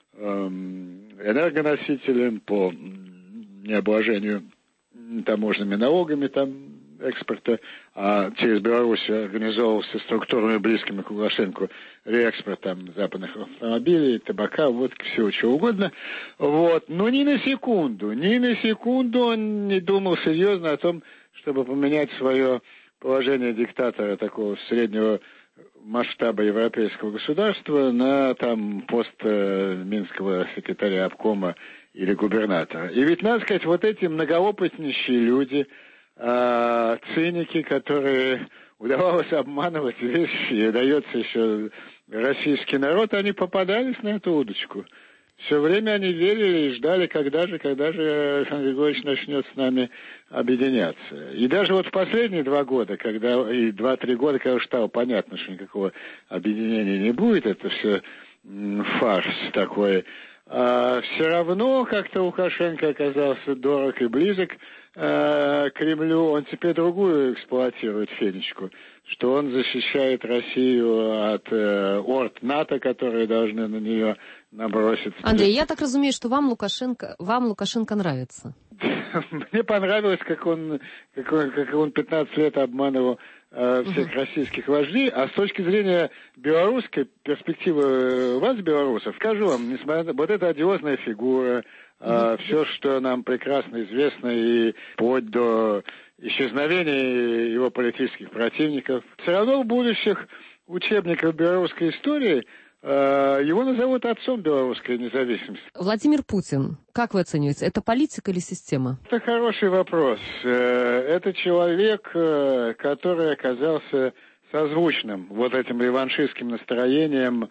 энергоносителям, по необложению таможенными налогами там экспорта, а через Беларусь организовывался структурами близкими к Лукашенко реэкспорт там западных автомобилей, табака, водки, всего чего угодно. Вот. Но ни на секунду, ни на секунду он не думал серьезно о том, чтобы поменять свое положение диктатора такого среднего масштаба европейского государства на там пост э, минского секретаря обкома или губернатора. И ведь, надо сказать, вот эти многоопытнейшие люди, э, циники, которые удавалось обманывать весь, и удается еще российский народ, они попадались на эту удочку. Все время они верили и ждали, когда же, когда же Александр Григорьевич начнет с нами объединяться. И даже вот в последние два года, когда и два-три года, когда уже стало понятно, что никакого объединения не будет, это все фарс такой, а все равно как-то Лукашенко оказался дорог и близок э, к Кремлю. Он теперь другую эксплуатирует фенечку, что он защищает Россию от э, орд НАТО, которые должны на нее наброситься. Андрей, я так разумею, что вам Лукашенко, вам Лукашенко нравится. Мне понравилось, как он, как он, как он пятнадцать лет обманывал э, всех uh-huh. российских вождей, а с точки зрения белорусской перспективы вас, белорусов, скажу вам, несмотря на вот эта одиозная фигура, э, uh-huh. все, что нам прекрасно известно, и вплоть до исчезновения его политических противников, все равно в будущих учебниках белорусской истории его назовут отцом белорусской независимости. Владимир Путин, как вы оцениваете, это политика или система? Это хороший вопрос. Это человек, который оказался созвучным вот этим реваншистским настроением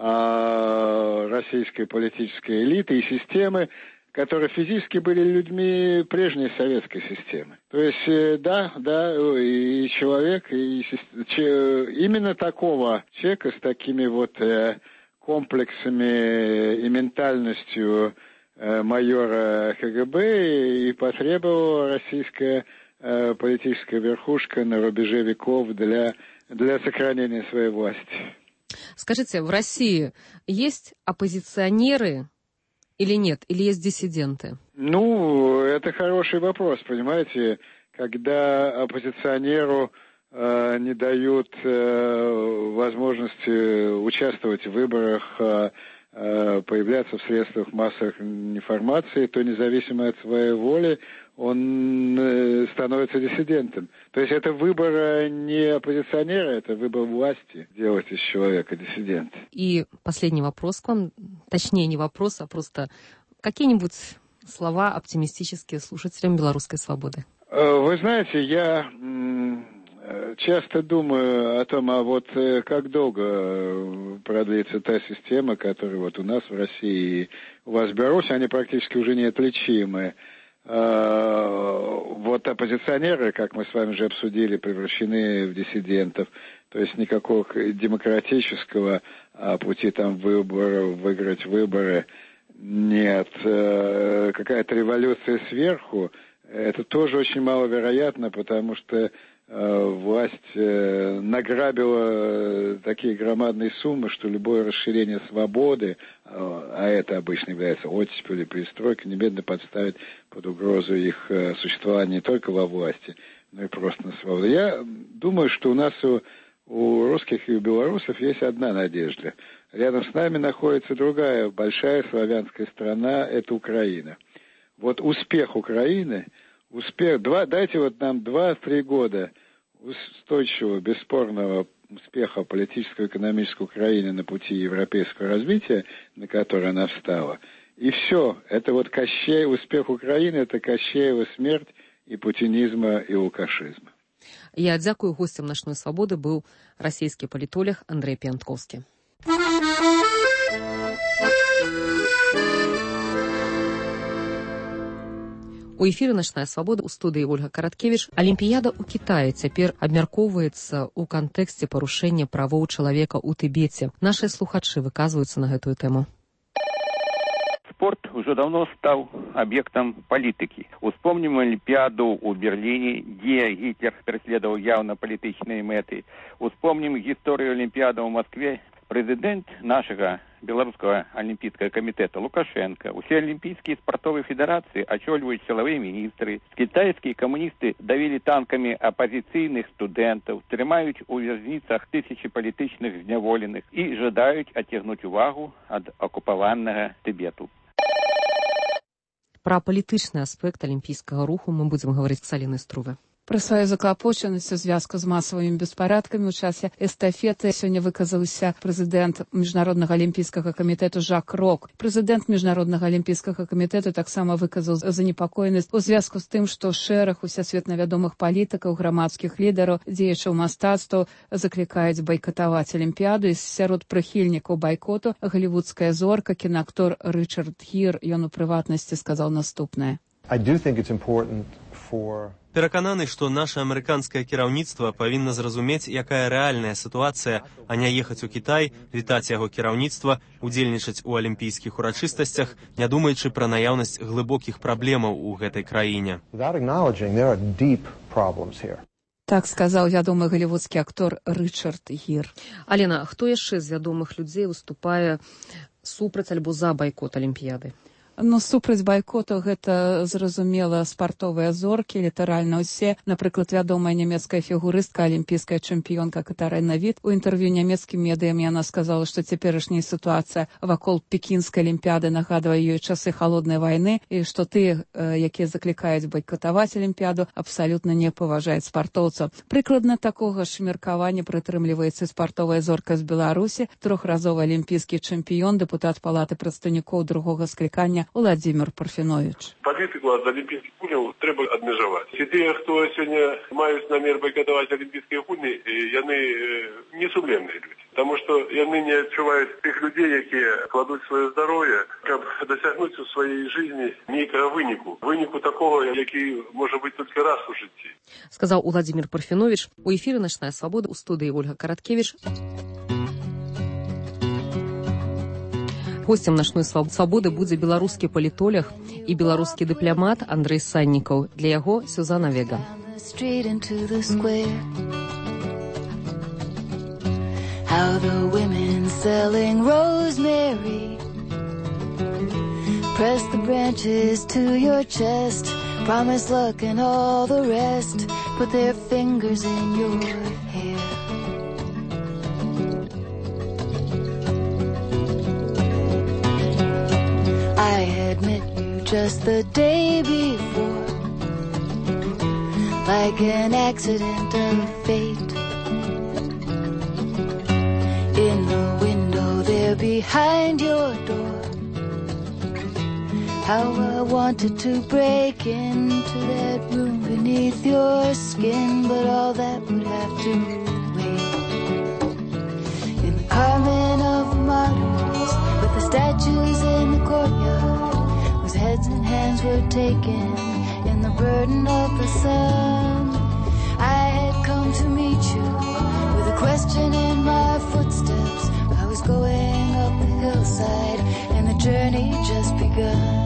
российской политической элиты и системы, которые физически были людьми прежней советской системы. То есть, да, да, и человек, и именно такого человека с такими вот комплексами и ментальностью майора КГБ и потребовала российская политическая верхушка на рубеже веков для, для сохранения своей власти. Скажите, в России есть оппозиционеры, или нет? Или есть диссиденты? Ну, это хороший вопрос, понимаете. Когда оппозиционеру э, не дают э, возможности участвовать в выборах, э, появляться в средствах массовой информации, то независимо от своей воли он э, становится диссидентом. То есть это выбор не оппозиционера, это выбор власти делать из человека диссидента. И последний вопрос к вам, точнее не вопрос, а просто какие-нибудь слова оптимистические слушателям «Белорусской свободы». Вы знаете, я часто думаю о том, а вот как долго продлится та система, которая вот у нас в России и у вас в Беларуси, они практически уже неотличимы. Вот оппозиционеры, как мы с вами уже обсудили, превращены в диссидентов. То есть никакого демократического пути там выборов, выиграть выборы нет. Какая-то революция сверху, это тоже очень маловероятно, потому что власть награбила такие громадные суммы, что любое расширение свободы, а это обычно является оттепель или перестройка, немедленно подставит под угрозу их существования не только во власти, но и просто на свободу. Я думаю, что у нас у, у русских и у белорусов есть одна надежда. Рядом с нами находится другая большая славянская страна, это Украина. Вот успех Украины, успех, два, дайте вот нам два-три года устойчивого, бесспорного успеха политического и экономического Украины на пути европейского развития, на который она встала. И все. Это вот Кощей, успех Украины, это Кощеева смерть и путинизма, и лукашизма. Я дзякую, гостем «Ночной свободы» был российский политолог Андрей Пиантковский. У эфіры «Ночная свобода» у студыі Ольга Караткевіч. Алімпіяда ў Кітаі цяпер абмяркоўваецца ў кантэксце парушэння правоў чалавека ў Тыбеце. Нашы слухачы выказваюцца на гэтую тэму. Спорт уже давно стал объектом политики. Вспомним Олимпиаду в Берлине, где Гитлер преследовал явно политичные меты. Вспомним историю Олимпиады в Москве. Президент нашего Белорусского олимпийского комитета Лукашенко, все олимпийские спортовые федерации очоливают силовые министры. Китайские коммунисты давили танками оппозиционных студентов, тримають у в'язницах тысячи политичных зневоленных и жадают оттягнуть увагу от оккупованного Тибету. Про палітычны аспект алімпійскага руху мы будзем гаварыць з Алінай Струве. Пра сваю заклапочанасць у звязку з масавымі беспарадкамі ў часе эстафеты сёння выказаўся прэзідэнт Міжнароднага алімпійскага камітэту Жак Рок. Прэзідэнт Міжнароднага алімпійскага камітэту таксама выказаў занепакоенасць у звязку з тым, што шэраг усесветна вядомых палітыкаў, грамадскіх лідараў, дзеячаў мастацтва заклікаюць байкатаваць алімпіяду, і сярод прыхільнікаў байкоту галівудская зорка, кінаактор Рычард Гір, ён у прыватнасці сказаў наступнае. I do think it's important for Перакананы, што наша амерыканскае кіраўніцтва павінна зразумець, якая рэальная сітуацыя, а не ехаць у Кітай, вітаць яго кіраўніцтва, удзельнічаць у алімпійскіх урачыстасцях, не думаючы пра наяўнасць глыбокіх праблемаў у гэтай краіне. Так сказаў вядомы галівудскі актор Рычард Гір. Алена, хто яшчэ з вядомых людзей выступае супраць альбо за байкот алімпіяды? Ну, супраць байкоту гэта, зразумела, спартовыя зоркі, літаральна ўсе. Напрыклад, вядомая нямецкая фігурыстка, алімпійская чэмпіёнка Катарына Віт. У інтэрв'ю нямецкім медыям яна сказала, што цяперашняя сітуацыя вакол пекінскай алімпіяды нагадвае ёй часы халоднай вайны, і што тыя, якія заклікаюць байкотаваць алімпіяду, абсалютна не паважаюць спартоўцаў. Прыкладна такога ж меркавання прытрымліваецца спартовая зорка з Беларусі, трохразовы алімпійскі чэмпіён, дэпутат палаты прадстаўнікоў другога склікання Владимир Парфенович. Палітику ад олімпійських гульняў трэба адмежаваць. І тыя, хто сёння маюць намер байкатаваць олімпійскія гульні, яны не сумленныя людзі. Таму што яны не адчуваюць тых людзей, якія кладуць сваё здароўе, каб дасягнуць у сваёй жыцці нейкага выніку. Выніку такого, які можа быць толькі раз у жыцці. Сказаў Владимир Парфенович. У эфіры «Ночная свобода» у студыі Ольга Караткевіч. Гостем «Ночной свободы» будзе беларускі палітолог і беларускі дыпламат Андрэй Саннікаў. Для яго Сюзанна Вега. How the women selling rosemary press the branches to your chest promised luck and all the rest, put their fingers in your hair. I had met you just the day before, like an accident of fate. In the window there behind your door, how I wanted to break into that room beneath your skin, but all that would have to wait. In the Carmen of Mars, with the statues in the courtyard, whose heads and hands were taken in the burden of the sun, I had come to meet you with a question in my footsteps. I was going up the hillside and the journey just begun.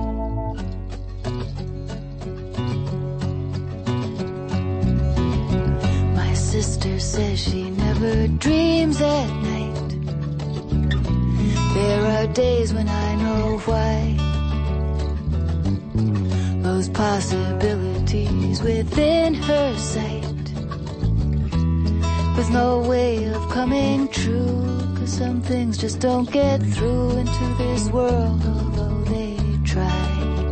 My sister says she never dreams at night. There are days when I know why. Those possibilities within her sight, with no way of coming true, 'cause some things just don't get through into this world, although they try.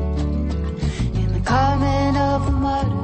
In the Carmen of the Martyrs.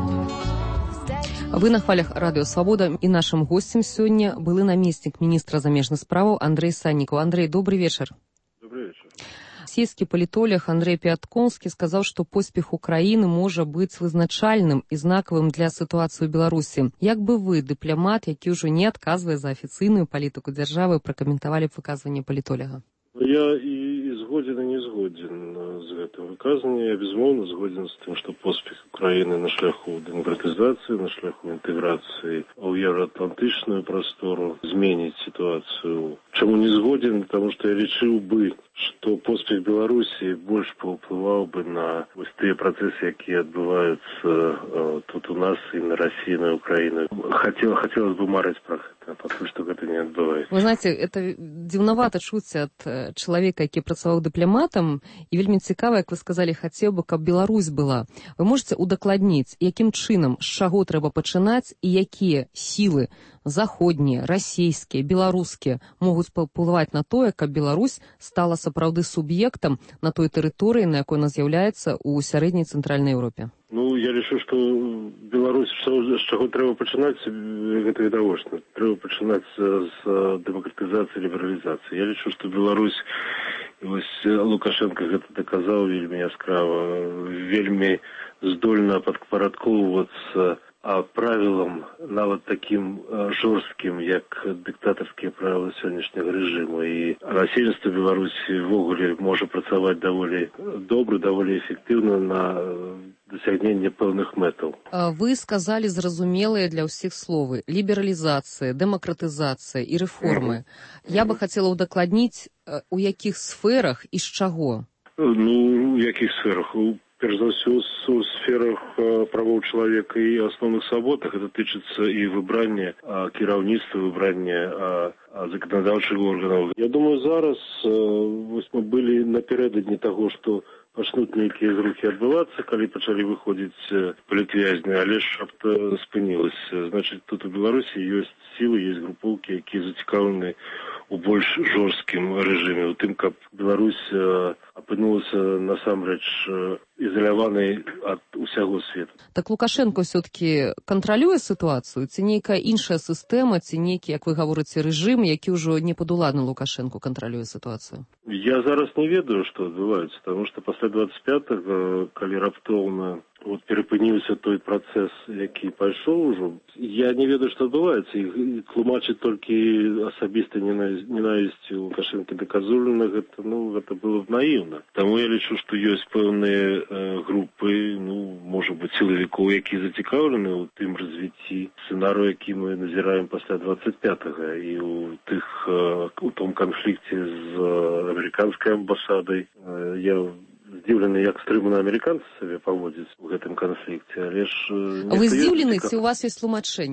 Вы на хвалях Радыё Свабода, і нашым гостем сёння былы намеснік міністра замежных справаў Андрэй Саннікаў. Андрэй, добрый вечар. Добрый вечар. Расійскі палітолог Андрэй Пятконскі сказаў, што поспех Украіны можа быць вызначальным і знакавым для сітуацыі ў Беларусі. Як бы вы, дыпламат, які ўжо не адказвае за афіцыйную палітыку дзяржавы, пракаментавалі б выказванне палітолага? Я і згоден, і не згоден з гэтым выказаннем. Я, безумоўна, згоден з тым, што поспех Украіны на шляху дэмакратызацыі, на шляху інтэграцыі ў еўраатлантычную прастору зменіць сітуацыю. Чаму не згоден? Таму што я лічыў бы, што поспех Беларусі больш паўплываў бы на вось тыя працэсы, якія адбываюцца э, тут у нас і на Расіі, на Украіну. Хацела, хотелось бы марыць пра гэта, пакуль што гэта не адбываецца. Вы знаеце, это дзіўнавата чуць ад чалавека, які працаваў дыпламатам, і вельмі цікава, як вы сказалі, хацеў бы, каб Беларусь была. Вы можете удакладніць, якім чынам, з чаго трэба пачынаць і якія сілы заходнія, расійскія, беларускія могуць паўплываць на тое, каб Беларусь стала сапраўды суб'ектам на той тэрыторыі, на якой она з'яўляецца ў сярэдняй цэнтральнай Еўропе? Ну, я лічу, што Беларусь, з чаго трэба пачынаць, гэта відавочна. Трэба пачынаць з дэмакратызацыі, лібералізацыі. Я лічу, што Беларусь, вось Лукашенко гэта даказаў вельмі яскрава, вельмі здольна падпарадкоўвацца а правилам, нават таким жорсткім, як дыктатарскія правілы сённяшняга рэжыму. І насельніцтва Беларусі ввогуле можа працаваць даволі добра, даволі эфектыўна на дасягненне пэўных мэтаў. Вы сказалі зразумелыя для ўсіх словы: лібералізацыя, дэмакратызацыя і рэформы. Я бы хацела удакладніць, у якіх сферах і з чаго? Ну, у якіх сферах? Перш за ўсё, у сферах правоў чалавека і асноўных свабодах. Это тычыцца і выбрання кіраўніцтва, выбрання заканадаўчых органаў. Я думаю, зараз вось мы былі напярэдадні таго, што пачнуць нейкія зрухі адбывацца, калі пачалі выходзіць палітвязні, але ж раптам спынілася. Значыць, тут у Беларусі ёсць сілы, ёсць групоўкі, якія зацікаўлены у больш жорсткім рэжыме, у тым, каб Беларусь апынулася насамрэч ізаляванай ад усяго свету. Так Лукашенко ўсё-такі кантралюе сітуацыю, ці нейкая іншая сістэма, ці нейкі, як вы гаворыце, рэжым, які ўжо не падуладны Лукашенку кантралюе сітуацыю? Я зараз не ведаю, што адбываецца, таму што пасля двадцать пятага, калі раптоўна вот перапыніўся той працэс, які пайшоў ужо, я не ведаю, што адбываецца. І тлумачыць толькі асабістай ненавісцю Лукашенко да Казуліна, гэта, ну, гэта было б наіўна. Таму я лічу, што ёсць пэўныя э, групы, ну, можа быць, сілавікоў, якія зацікаўлены ў тым развіцці сцэнарыю, які мы назіраем пасля двадцать пятага, і ў тых, э, у том канфлікце з амерыканскай амбасадай. Э, я здзіўлены, як стрымана амерыканцы сабе паводзяць у гэтым канфлікце, але ж... А вы здзіўлены, ці у вас ёсць тлумачэнне?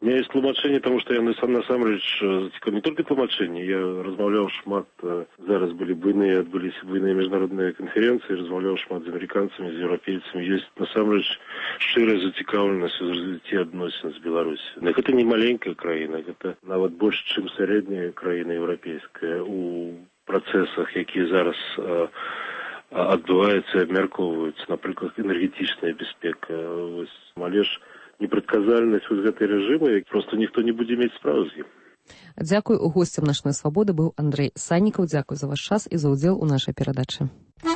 У меня есть тлумачэнне, тому што яны сам насамрэч не толькі тлумачэнне. Я размаўляў шмат, зараз былі буйныя, адбыліся буйныя міжнародныя канферэнцыі, размаўляў шмат з амерыканцамі, з еўрапейцамі. Ёсць насамрэч шчырая зацікаўленасць у развіцці адносін з Беларусі. Гэта не маленькая краіна, гэта нават больш, чым сярэдняя краіна еўрапейская у працэсах, якія зараз адбываюцца і абмяркоўваюцца, напрыклад, энергетычная бяспека. Але ж непрадказальнасць вось гэтай рэжымы, проста ніхто не будзе мець справу з ім. Дзякуй. Госцем нашай свабоды быў Андрэй Саннікаў. Дзякуй за ваш час і за ўдзел у нашай перадачы.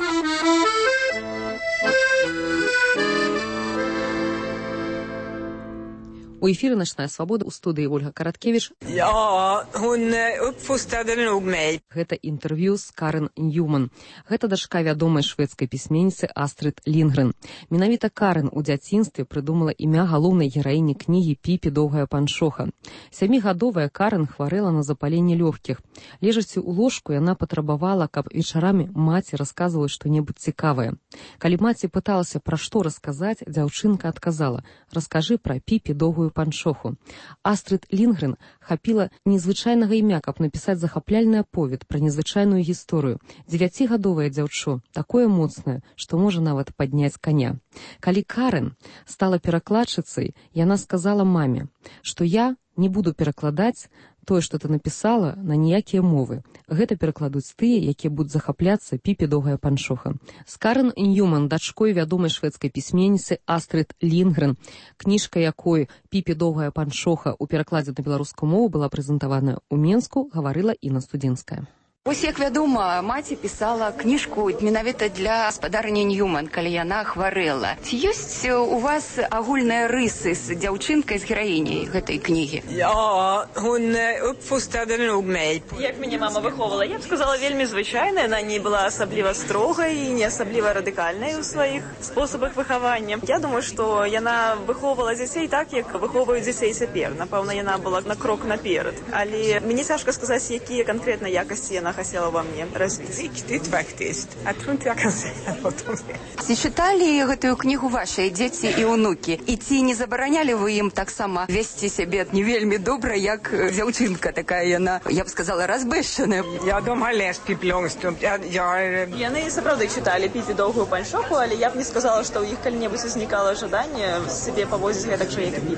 У эфире «Ночная свобода», у студии Ольга Караткевич. Ja, hon uppfostrade nog mig. Гэта інтэрв'ю з Карен Ньюман. Гэта дачка вядомай шведскай пісьменніцы Астрид Лінгрен. Менавіта Карен у дзяцінстве прыдумала імя галоўнай гераіні кнігі «Піпі доўгая панчоха». Сямігадовая Карен хварэла на запаленне лёгкіх. Лежачы ў ложку, яна патрабавала, каб вечарамі маці расказвала што-небудзь цікавае. Калі маці пыталася, пра што расказаць, дзяўчынка адказала: «Раскажы пра Піпі доўгую панчоху». Астрид Лінгрен хапіла незвычайнага імя, каб напісаць захапляльны аповед пра незвычайную гісторыю. Дзевяцігадовая дзяўчо, такое моцнае, што можа нават падняць каня. Калі Карен стала перакладчыцай, яна сказала маме, што я не буду перакладаць тое, што ты напісала, на ніякія мовы. Гэта перакладуць тыя, якія будуць захапляцца Піпі доўгая панчоха. З Карен Ньюман, дачкой вядомай шведскай пісьменніцы Астрид Лінгрен, кніжка якой «Піпі доўгая панчоха» у перакладзе на беларускую мову была прэзентаваная ў Менску, гаварыла Інна Студзінская. Вось, як вядома, маці пісала кніжку менавіта для гаспадарыні Ньюман, калі яна хварэла. Ці ёсць у вас агульныя рысы з дзяўчынкай, з гераіняй гэтай кнігі? Ja, hon uppfostrade nog mig. Як мяне мама выхоўвала, я б сказала, вельмі звычайная. Яна не была асабліва строгай і не асабліва радыкальнай у сваіх спосабах выхавання. Я думаю, што яна выхоўвала дзяцей так, як выхоўваюць дзяцей цяпер. Напэўна, яна была на крок наперад. Але мне цяжка сказаць, якія канкрэтна якасці яна хотела во мне развить. Riktigt faktiskt. Jag tror inte jag kan säga något om det. Ці чыталі гэтую кнігу вашыя дзеці і ўнукі? І ці не забаранялі вы ім таксама весці сябе не вельмі добра, як дзяўчынка такая яна, я б сказала, разбэшчаная? Ja, de har läst Pippi Långstrump. Jag, jag... Яны сапраўды чыталі Піпі доўгую панчоху, але я б не сказала, што ў іх калі-небудзь узнікала жаданне сябе паводзіць гэтак жа, як і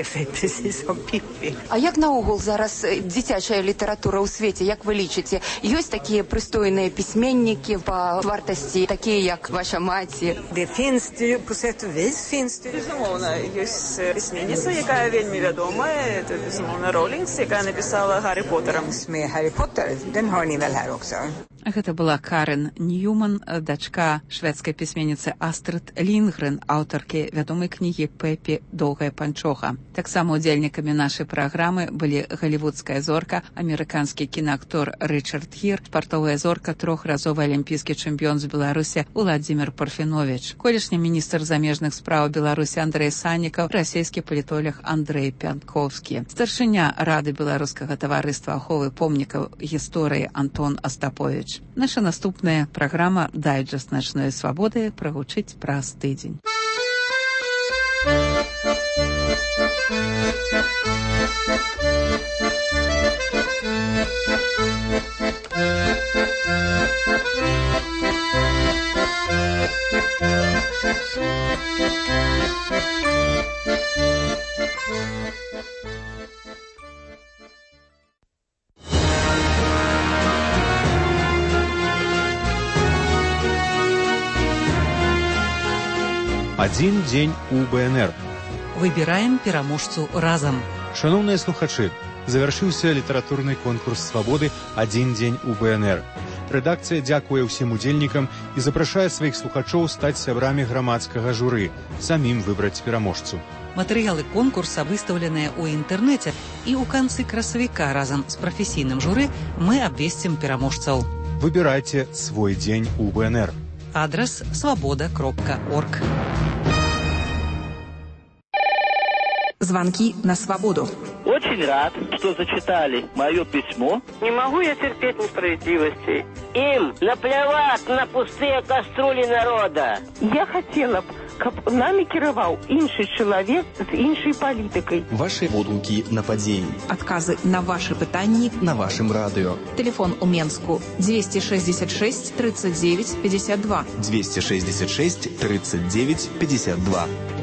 Піпі. А як наогул зараз дзіцячая літаратура ў свеце, як вы лічыце? Ёсць такія прыстойныя пісьменнікі па вартасці, такія як ваша маці? Det finns det ju, på sätt och vis finns det. Безумоўна, ёсць пісьменніца, якая вельмі вядомая, это безумоўна Роллингс, якая напісала Гаррі Поттера. Med Harry Potter, den har ni väl här också? Гэта была Карен Ньюман, дачка шведскай пісьменніцы Астрид Лінгрен, аўтаркі вядомай кнігі «Піпі доўгая панчоха». Таксама удзельнікамі нашай праграмы былі галівудская зорка, амерыканскі кінаактор Рычард Гір, спартовая зорка, трохразовы алімпійскі чэмпіён з Беларусі Уладзімір Парфеновіч, колішні міністр замежных спраў Беларусі Андрэй Саннікаў, расійскі палітолог Андрэй Пянкоўскі, старшыня Рады беларускага таварыства аховы помнікаў гісторыі Антон Астаповіч. Наша наступная праграма «Дайджэст начной свабоды» прагучыць праз тыдзень. Адзін дзень у БНР. Выбіраем пераможцу разам. Шановныя слухачы, завяршыўся літаратурны конкурс свабоды «Адзін дзень у БНР». Рэдакцыя дзякуе ўсім удзельнікам і запрашае сваіх слухачоў стаць сябрамі грамадскага журы, самім выбраць пераможцу. Матэрыялы конкурса выстаўленыя ў інтэрнэце, і ў канцы красавіка разам з прафесійным журы мы абвесцім пераможцаў. Выбірайце свой дзень у БНР. Адрес свобода кропка орг. Звонки на свободу. Очень рад, что зачитали мое письмо. Не могу я терпеть несправедливости. Им наплевать на пустые кастрюли народа. Я хотела бы каб намі кіраваў іншы чалавек з іншай палітыкай. Ваши водгукі на падзеі. Адказы на ваши пытанні на вашым радыё. Телефон у Менску двести шестьдесят шесть тридцать девять пятьдесят два. двести шестьдесят шесть тридцать девять пятьдесят два.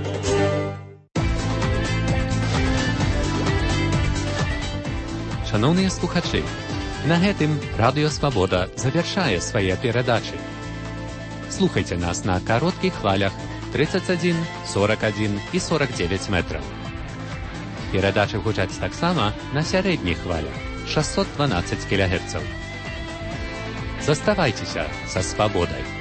Шановныя слухачы, на гэтым Радыё Свабода завяршае свае перадачы. Слухайце нас на кароткіх хвалях тридцать один, сорок один і сорок девять метраў. Перадачы гучаць таксама на сярэдніх хвалях шестьсот двенадцать кілогерцаў. Заставайцеся са свабодай.